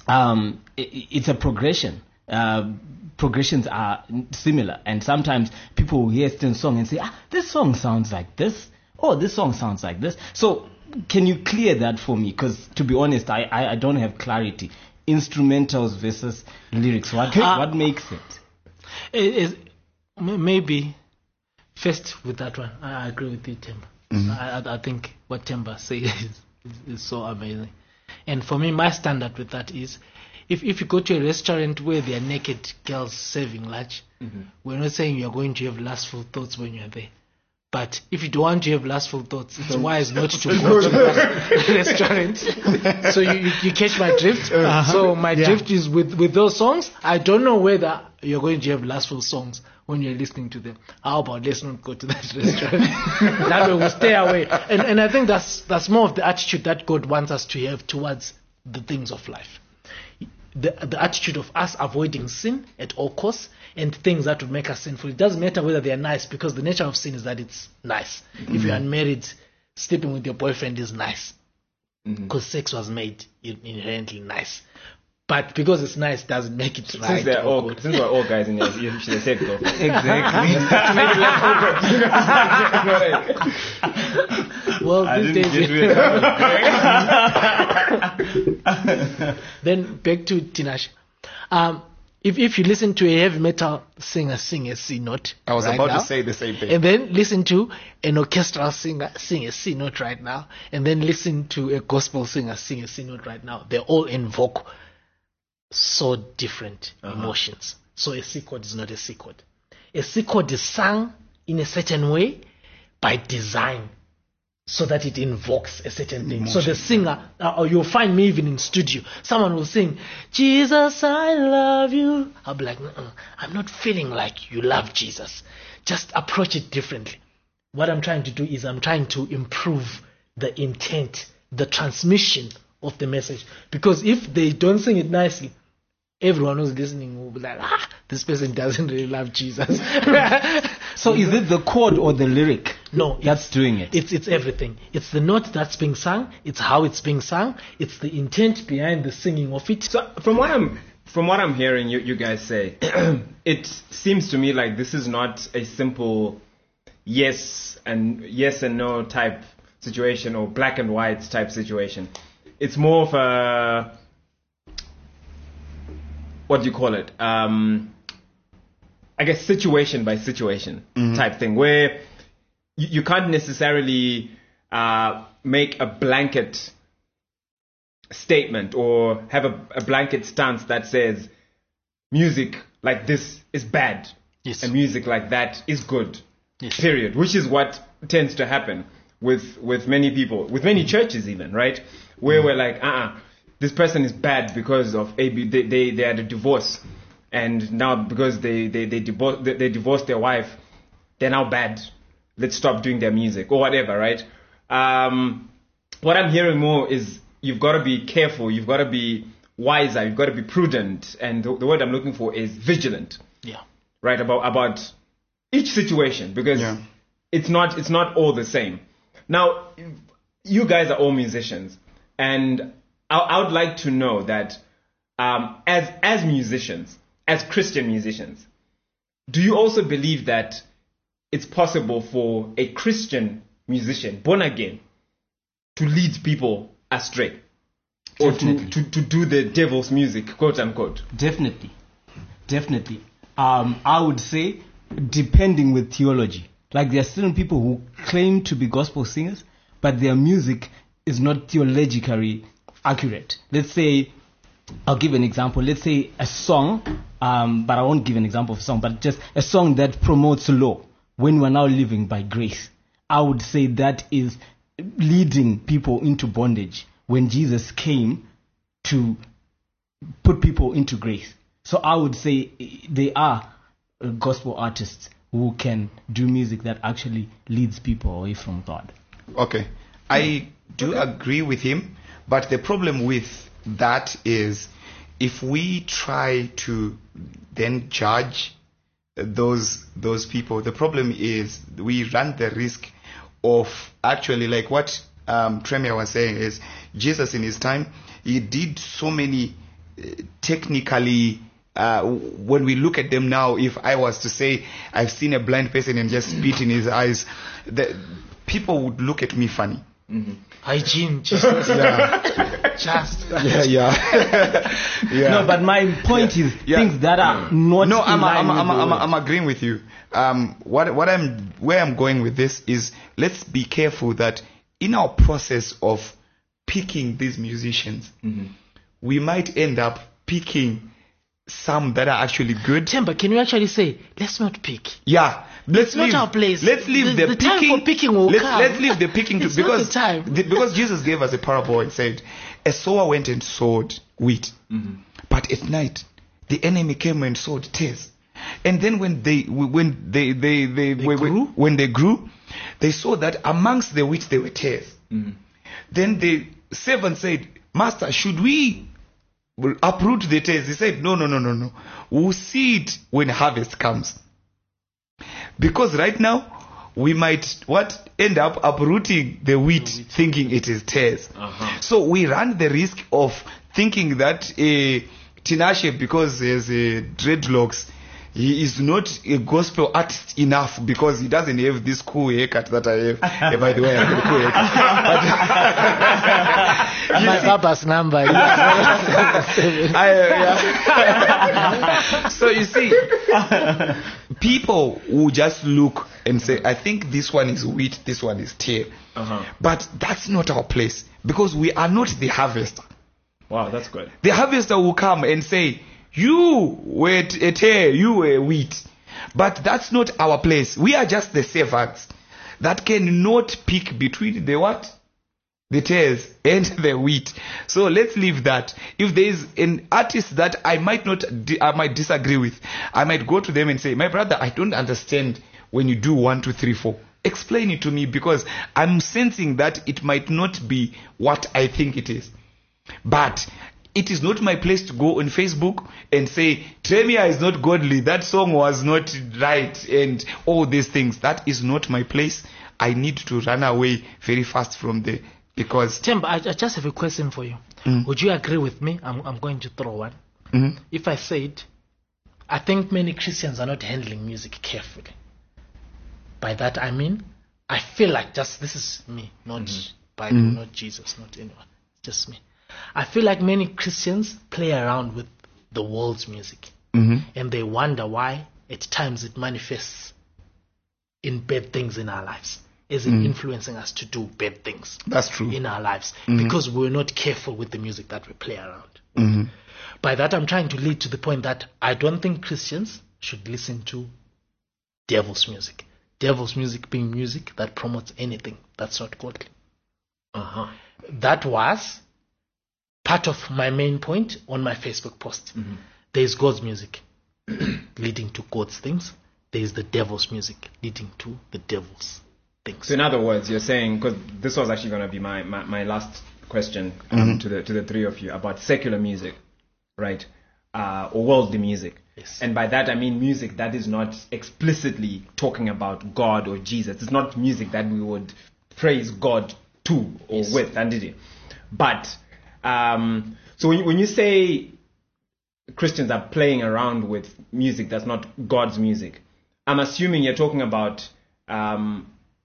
it's a progression. Progressions are similar, and sometimes people will hear a certain song and say, this song sounds like this, or this song sounds like this. So can you clear that for me? Because to be honest, I don't have clarity. Instrumentals versus lyrics. What makes it? Maybe first with that one, I agree with you, Temba. Mm-hmm. I think what Temba says is so amazing. And for me, my standard with that is, if you go to a restaurant where there are naked girls serving lunch, we're not saying you're going to have lustful thoughts when you're there. But if you don't want to have lustful thoughts, it's wise not to go to that restaurant. So you catch my drift. So my drift is with those songs. I don't know whether you're going to have lustful songs when you're listening to them. How about let's not go to that restaurant? That way we'll stay away. And I think that's more of the attitude that God wants us to have towards the things of life. The attitude of us avoiding sin at all costs and things that would make us sinful. It doesn't matter whether they are nice, because the nature of sin is that it's nice. If you're unmarried, sleeping with your boyfriend is nice, because sex was made inherently nice. But because it's nice doesn't make it right. Since we're all guys in here, you should have said girlfriend. Exactly. Well, these days. Then back to Tinashe. If you listen to a heavy metal singer sing a C note, I was about to say the same thing. And then listen to an orchestral singer sing a C note right now, and then listen to a gospel singer sing a C note right now, they all invoke so different emotions. So a C chord is not a C chord. A C chord is sung in a certain way by design, so that it invokes a certain thing. So the singer, or you'll find me even in studio, someone will sing, Jesus, I love you. I'll be like, I'm not feeling like you love Jesus. Just approach it differently. What I'm trying to do is I'm trying to improve the intent, the transmission of the message. Because if they don't sing it nicely, everyone who's listening will be like, this person doesn't really love Jesus. So is it the chord or the lyric? No, that's doing it. It's everything. It's the note that's being sung. It's how it's being sung. It's the intent behind the singing of it. So from what I'm hearing you guys say, it seems to me like this is not a simple yes and no type situation, or black and white type situation. It's more of a, what do you call it? I guess situation by situation type thing, where you can't necessarily make a blanket statement or have a blanket stance that says music like this is bad, and music like that is good, period. Which is what tends to happen with many people, with many churches even, right? Where we're like, this person is bad because of they had a divorce, and now because they divorced their wife, they're now bad. Let's stop doing their music or whatever, right? What I'm hearing more is you've got to be careful, you've got to be wiser, you've got to be prudent, and the word I'm looking for is vigilant. Yeah. Right, about each situation, because it's not all the same. Now, you guys are all musicians, and I would like to know that as musicians, as Christian musicians, do you also believe that it's possible for a Christian musician, born again, to lead people astray? Definitely. Or to do the devil's music, quote unquote? Definitely. I would say, depending with theology. Like, there are certain people who claim to be gospel singers, but their music is not theologically accurate. Let's say, I'll give an example. Let's say a song, but I won't give an example of a song, but just a song that promotes law, when we're now living by grace. I would say that is leading people into bondage when Jesus came to put people into grace. So I would say they are gospel artists who can do music that actually leads people away from God. Okay. I do agree with him, but the problem with that is if we try to then judge those people, the problem is we run the risk of actually, like what Tremia was saying, is Jesus in his time, he did so many technically, when we look at them now, if I was to say I've seen a blind person and just spit in his eyes, people would look at me funny. Hygiene, just No, but my point is things that are not. No, I'm agreeing with you. Where I'm going with this is, let's be careful that in our process of picking these musicians, we might end up picking some that are actually good. Temba, can you actually say, let's not pick? Yeah. It's not our place. Let's leave the picking. Time for picking will come. Let's leave the picking It's not the time. because Jesus gave us a parable and said, a sower went and sowed wheat, but at night the enemy came and sowed tares. And then when they grew, they saw that amongst the wheat there were tares. Then the servant said, Master, should we uproot the tares? He said, no. We'll see it when harvest comes. Because right now, we might end up uprooting the wheat thinking it is tares. So we run the risk of thinking that Tinashe, because he has dreadlocks, he is not a gospel artist enough because he doesn't have this cool haircut that I have. By the way, I have a cool haircut. My papa's number. So you see, people will just look and say, I think this one is wheat, this one is tear. But that's not our place, because we are not the harvester. Wow, that's good. The harvester will come and say, you were a tear, you were wheat. But that's not our place. We are just the servants that cannot pick between the what? The tares and the wheat. So let's leave that. If there is an artist that I might disagree with, I might go to them and say, my brother, I don't understand when you do 1, 2, 3, 4. Explain it to me, because I'm sensing that it might not be what I think it is. But it is not my place to go on Facebook and say, Tremia is not godly, that song was not right, and all these things. That is not my place. I need to run away very fast from there. Because Temba, I just have a question for you. Would you agree with me? I'm going to throw one. If I said, I think many Christians are not handling music carefully. By that I mean, I feel like this is me, not Bible, not Jesus, not anyone. It's just me. I feel like many Christians play around with the world's music. And they wonder why at times it manifests in bad things in our lives. Is it influencing us to do bad things? That's true. In our lives. Because we're not careful with the music that we play around. By that I'm trying to lead to the point that I don't think Christians should listen to devil's music. Devil's music being music that promotes anything that's not godly. That was part of my main point on my Facebook post. There's God's music leading to God's things. There's the devil's music leading to the devil's things. So in other words, you're saying, because this was actually going to be my last question to the three of you about secular music, right? Or worldly music. Yes. And by that I mean music that is not explicitly talking about God or Jesus. It's not music that we would praise God to or with, but so when you say Christians are playing around with music that's not God's music, I'm assuming you're talking about does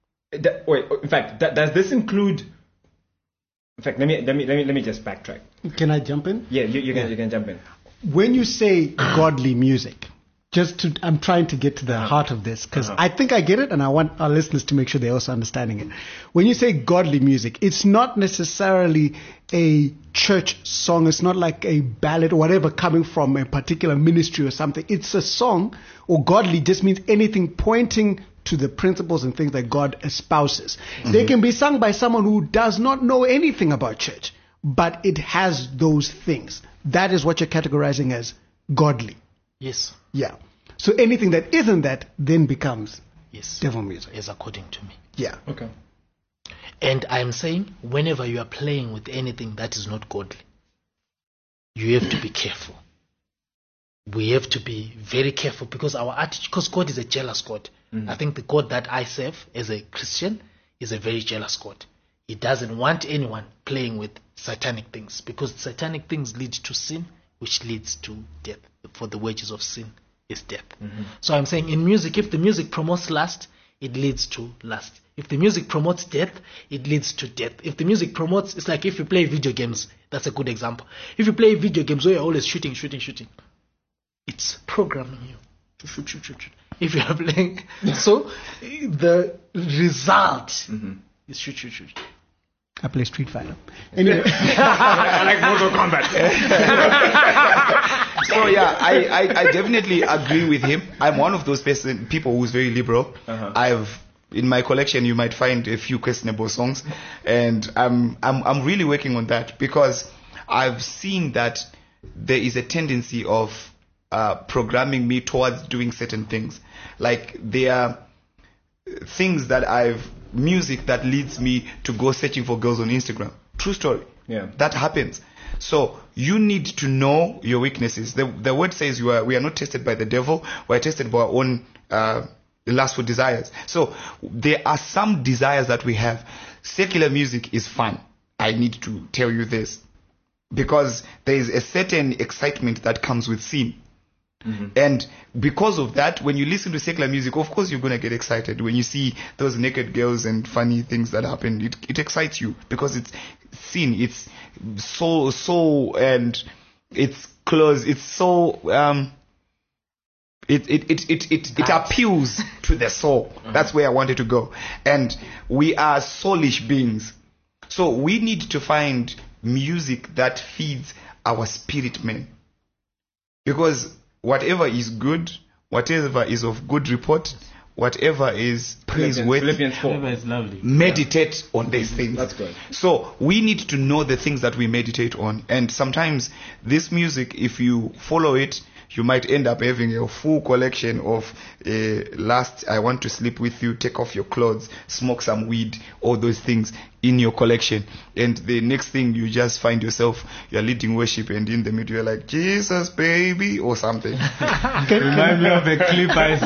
this include? In fact, let me just backtrack. Can I jump in? Yeah, you can jump in. When you say godly music, I'm trying to get to the heart of this, because I think I get it, and I want our listeners to make sure they're also understanding it. When you say godly music, it's not necessarily a church song. It's not like a ballad or whatever coming from a particular ministry or something. It's a song, or godly just means anything pointing to the principles and things that God espouses. They can be sung by someone who does not know anything about church, but it has those things. That is what you're categorizing as godly. Yes. Yeah. So anything that isn't that then becomes devil music. Yes, according to me. Yeah. Okay. And I'm saying, whenever you are playing with anything that is not godly, you have to be careful. We have to be very careful, because because God is a jealous God. I think the God that I serve as a Christian is a very jealous God. He doesn't want anyone playing with satanic things, because satanic things lead to sin which leads to death. For the wages of sin is death. So I'm saying in music, if the music promotes lust, it leads to lust. If the music promotes death, it leads to death. If the music promotes, it's like if you play video games, that's a good example. If you play video games where you're always shooting, it's programming you to shoot. If you are playing, so the result is shoot. I play Street Fighter. Anyway. I like Mortal Kombat. So yeah, I definitely agree with him. I'm one of those people who's very liberal. In my collection you might find a few questionable songs, and I'm really working on that, because I've seen that there is a tendency of programming me towards doing certain things. Like there are things music that leads me to go searching for girls on Instagram. True story. Yeah. That happens. So you need to know your weaknesses. The word says we are not tested by the devil. We are tested by our own lustful desires. So there are some desires that we have. Secular music is fun. I need to tell you this, because there is a certain excitement that comes with sin. And because of that, when you listen to secular music, of course you're going to get excited. When you see those naked girls and funny things that happen, it excites you, because it's sin. It's so and it's close. It's so it appeals to the soul. That's where I wanted to go. And we are soulish beings, so we need to find music that feeds our spirit man, because whatever is good, whatever is of good report, whatever is praiseworthy, meditate on these things. That's good. So we need to know the things that we meditate on. And sometimes this music, if you follow it, you might end up having a full collection of last, I want to sleep with you, take off your clothes, smoke some weed, all those things in your collection. And the next thing, you just find yourself, you're leading worship, and in the middle you're like, Jesus baby, or something. Remind me of a clip I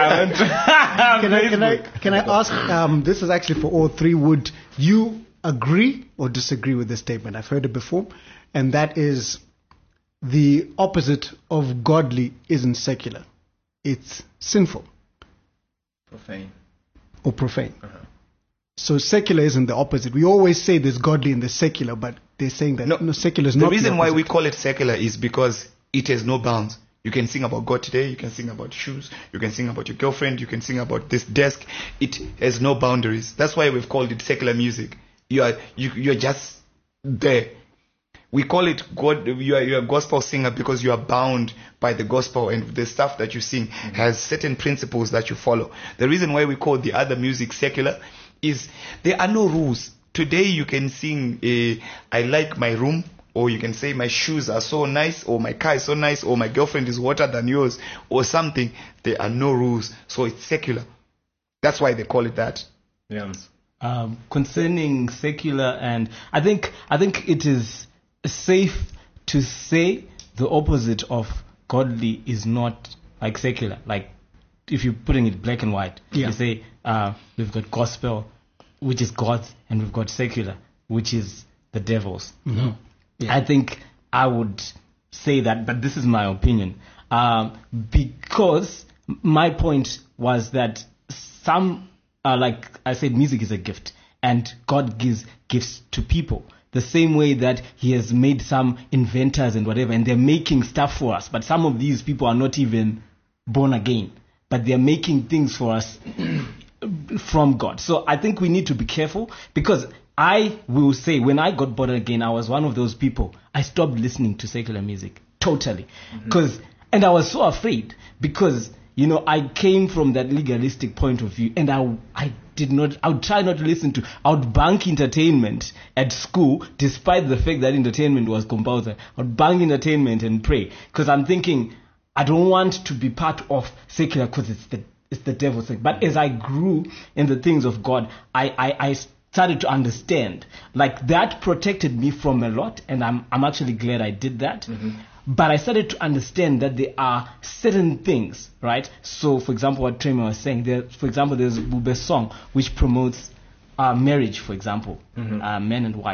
saw. Can I ask, this is actually for all three, would you agree or disagree with this statement? I've heard it before, and that is, the opposite of godly isn't secular. It's sinful. Profane. Or profane. So secular isn't the opposite. We always say there's godly and there's secular, but they're saying that no, secular is not the opposite. The reason why we call it secular is because it has no bounds. You can sing about God today, you can sing about shoes, you can sing about your girlfriend, you can sing about this desk. It has no boundaries. That's why we've called it secular music. You're just there. We call it God. You're a gospel singer because you are bound by the gospel, and the stuff that you sing has certain principles that you follow. The reason why we call the other music secular is there are no rules. Today you can sing I like my room, or you can say my shoes are so nice, or my car is so nice, or my girlfriend is hotter than yours, or something. There are no rules, so it's secular. That's why they call it that. Yeah. Concerning secular, and I think it is safe to say the opposite of godly is not like secular. Like if you're putting it black and white, you say we've got gospel, which is God's, and we've got secular, which is the devil's. Yeah. I think I would say that, but this is my opinion, because my point was that some, like I said, music is a gift, and God gives gifts to people. The same way that he has made some inventors and whatever, and they're making stuff for us. But some of these people are not even born again, but they're making things for us from God. So I think we need to be careful, because I will say when I got born again, I was one of those people. I stopped listening to secular music totally, and I was so afraid, because I came from that legalistic point of view, and I would try not to listen to. I would bunk entertainment at school, despite the fact that entertainment was compulsory. I would bunk entertainment and pray, because I'm thinking I don't want to be part of secular, because it's the devil's thing. But as I grew in the things of God, I started to understand. Like that protected me from a lot, and I'm actually glad I did that. But I started to understand that there are certain things, right? So, for example, what Trema was saying, there's Bube's song, which promotes marriage, for example, man and wife.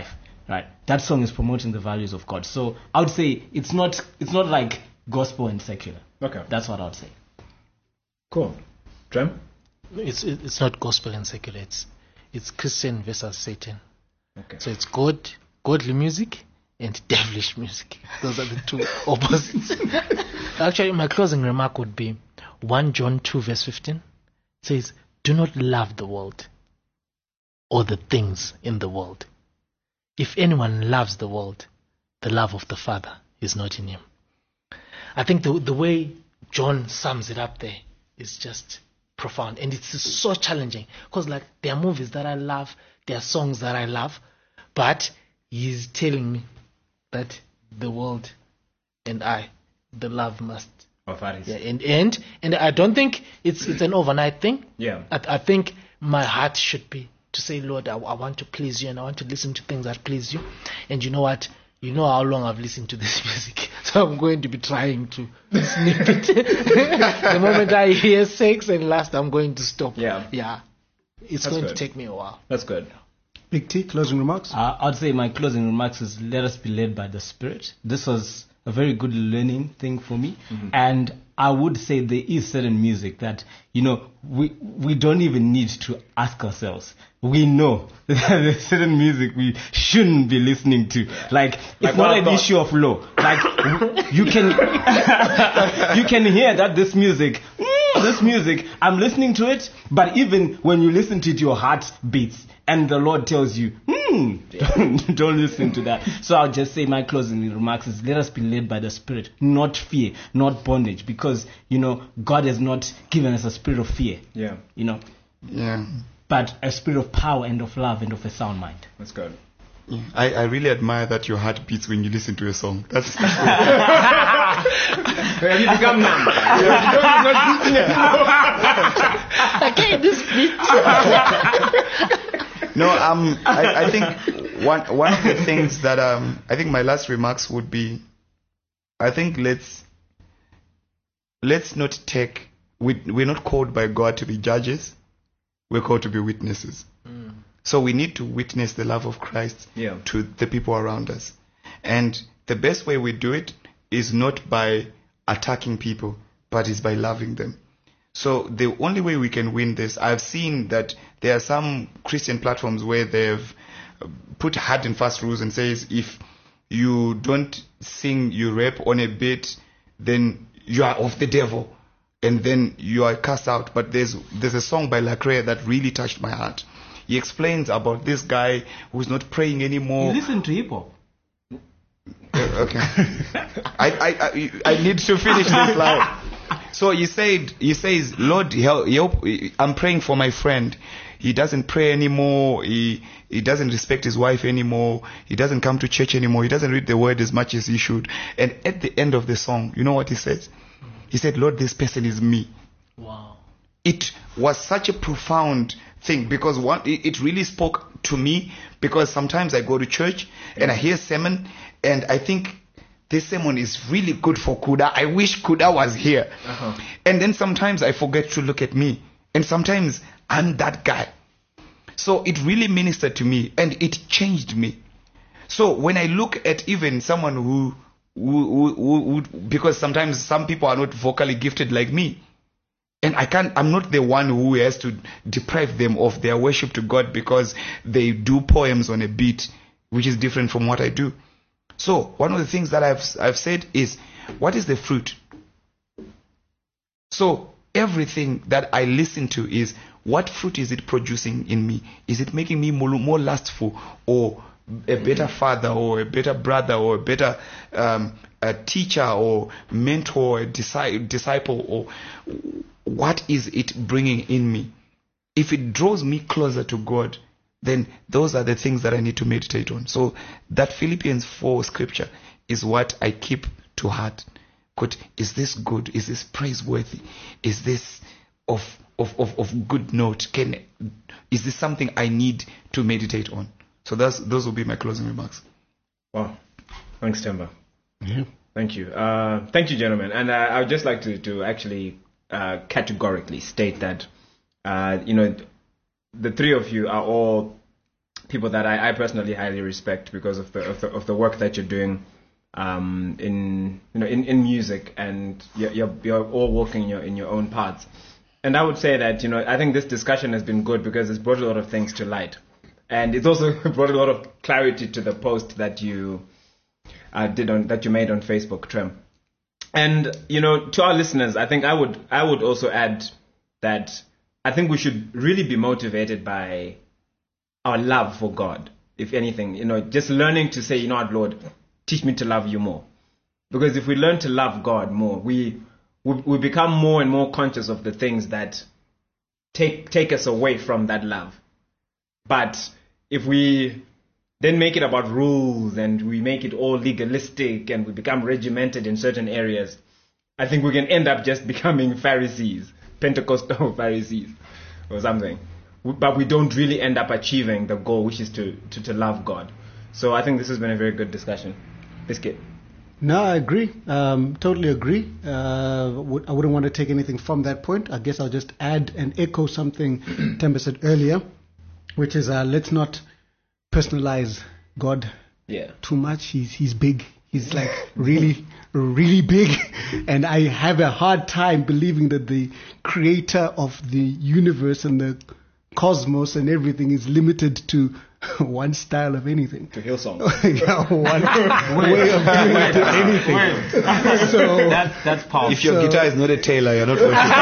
right? That song is promoting the values of God. So I would say it's not like gospel and secular. Okay. That's what I would say. Cool. Trem? It's not gospel and secular. It's Christian versus Satan. Okay. So it's godly music and devilish music. Those are the two opposites. Actually, my closing remark would be 1 John 2 verse 15. It says, "Do not love the world or the things in the world. If anyone loves the world, the love of the Father is not in him." I think the way John sums it up there is just profound, and it's so challenging because like there are movies that I love, there are songs that I love, but he's telling me that the world and the love must. Yeah, and I don't think it's an overnight thing. Yeah. I think my heart should be to say, Lord, I want to please you, and I want to listen to things that please you. And you know what? You know how long I've listened to this music, so I'm going to be trying to snip it. The moment I hear sex and lust, I'm going to stop. Yeah. It's going to take me a while. That's good. Big T, closing remarks? I'd say my closing remarks is let us be led by the Spirit. This was a very good learning thing for me. Mm-hmm. And I would say there is certain music that, we don't even need to ask ourselves. We know that there's certain music we shouldn't be listening to. Like it's not an issue of law. Like you can you can hear that this music, I'm listening to it, but even when you listen to it, your heart beats. And the Lord tells you, don't listen to that. So I'll just say my closing remarks is let us be led by the Spirit, not fear, not bondage. Because, God has not given us a spirit of fear. Yeah. Yeah. But a spirit of power and of love and of a sound mind. That's good. Yeah. I really admire that your heart beats when you listen to a song. That's Have you become numb? Okay, this beats. No, I think one of the things that I think my last remarks would be, I think let's not take, we're not called by God to be judges, we're called to be witnesses. So we need to witness the love of Christ to the people around us. And the best way we do it is not by attacking people, but is by loving them. So the only way we can win this, I've seen that there are some Christian platforms where they've put hard and fast rules and says if you don't sing, you rap on a beat, then you are of the devil, and then you are cast out. But there's a song by Lecrae that really touched my heart. He explains about this guy who's not praying anymore. You listen to hip hop. Okay. I need to finish this line. So he says, Lord, help, I'm praying for my friend. He doesn't pray anymore. He doesn't respect his wife anymore. He doesn't come to church anymore. He doesn't read the word as much as he should. And at the end of the song, you know what he says? He said, Lord, this person is me. Wow. It was such a profound thing because it really spoke to me, because sometimes I go to church and I hear sermon and I think this sermon is really good for Kuda. I wish Kuda was here. Uh-huh. And then sometimes I forget to look at me. And sometimes I'm that guy. So it really ministered to me and it changed me. So when I look at even someone who because sometimes some people are not vocally gifted like me. And I'm not the one who has to deprive them of their worship to God because they do poems on a beat, which is different from what I do. So one of the things that I've said is, what is the fruit? So everything that I listen to is, what fruit is it producing in me? Is it making me more lustful, or a better father, or a better brother, or a better a teacher, or mentor, or disciple, or what is it bringing in me? If it draws me closer to God, then those are the things that I need to meditate on. So that Philippians 4 scripture is what I keep to heart. God, is this good? Is this praiseworthy? Is this of good note? Is this something I need to meditate on? So those will be my closing remarks. Wow. Thanks, Temba. Yeah. Thank you. Thank you, gentlemen. And I would just like to actually categorically state that, the three of you are all people that I personally highly respect because of the work that you're doing in music, and you're all walking in your own paths. And I would say that I think this discussion has been good because it's brought a lot of things to light, and it's also brought a lot of clarity to the post that you that you made on Facebook, Trem. And to our listeners, I think I would also add that I think we should really be motivated by our love for God. If anything, just learning to say, Lord, teach me to love you more. Because if we learn to love God more, we become more and more conscious of the things that take us away from that love. But if we then make it about rules and we make it all legalistic and we become regimented in certain areas, I think we can end up just becoming Pharisees, Pentecostal Pharisees or something. But we don't really end up achieving the goal, which is to love God. So I think this has been a very good discussion. Biscuit. No, I agree. Totally agree. I wouldn't want to take anything from that point. I guess I'll just add and echo something Temba said earlier, which is let's not personalize God too much. He's big. He's like really, really big. And I have a hard time believing that the creator of the universe and the cosmos and everything is limited to one style of anything. To Hillsong. One way of doing it to anything. So that's powerful. If your guitar is not a Taylor, you're not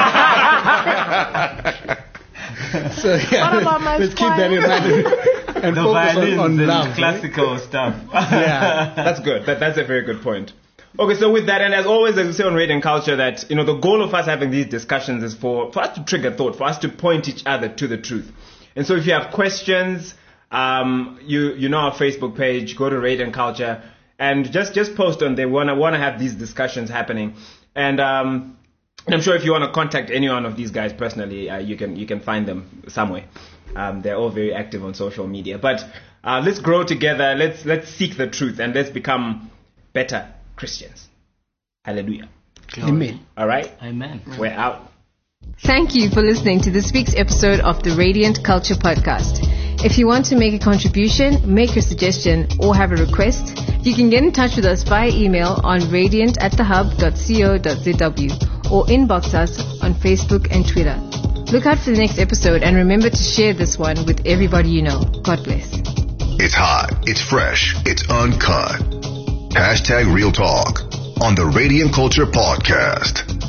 working. So let's keep that in mind and the focus on love, classical stuff. Yeah, that's good. That's a very good point. Okay, so with that, and as always, as we say on Radiant Culture, that the goal of us having these discussions is for us to trigger thought, for us to point each other to the truth. And so if you have questions, you know our Facebook page, go to Radiant Culture, and just post on there. We want to have these discussions happening. And I'm sure if you want to contact any one of these guys personally, you can find them somewhere. They're all very active on social media. But let's grow together. Let's seek the truth, and let's become better Christians. Hallelujah. Amen. All right? Amen. We're out. Thank you for listening to this week's episode of the Radiant Culture Podcast. If you want to make a contribution, make a suggestion, or have a request, you can get in touch with us via email on radiant@thehub.co.zw or inbox us on Facebook and Twitter. Look out for the next episode and remember to share this one with everybody you know. God bless. It's hot, it's fresh, it's uncut. #Real Talk on the Radiant Culture Podcast.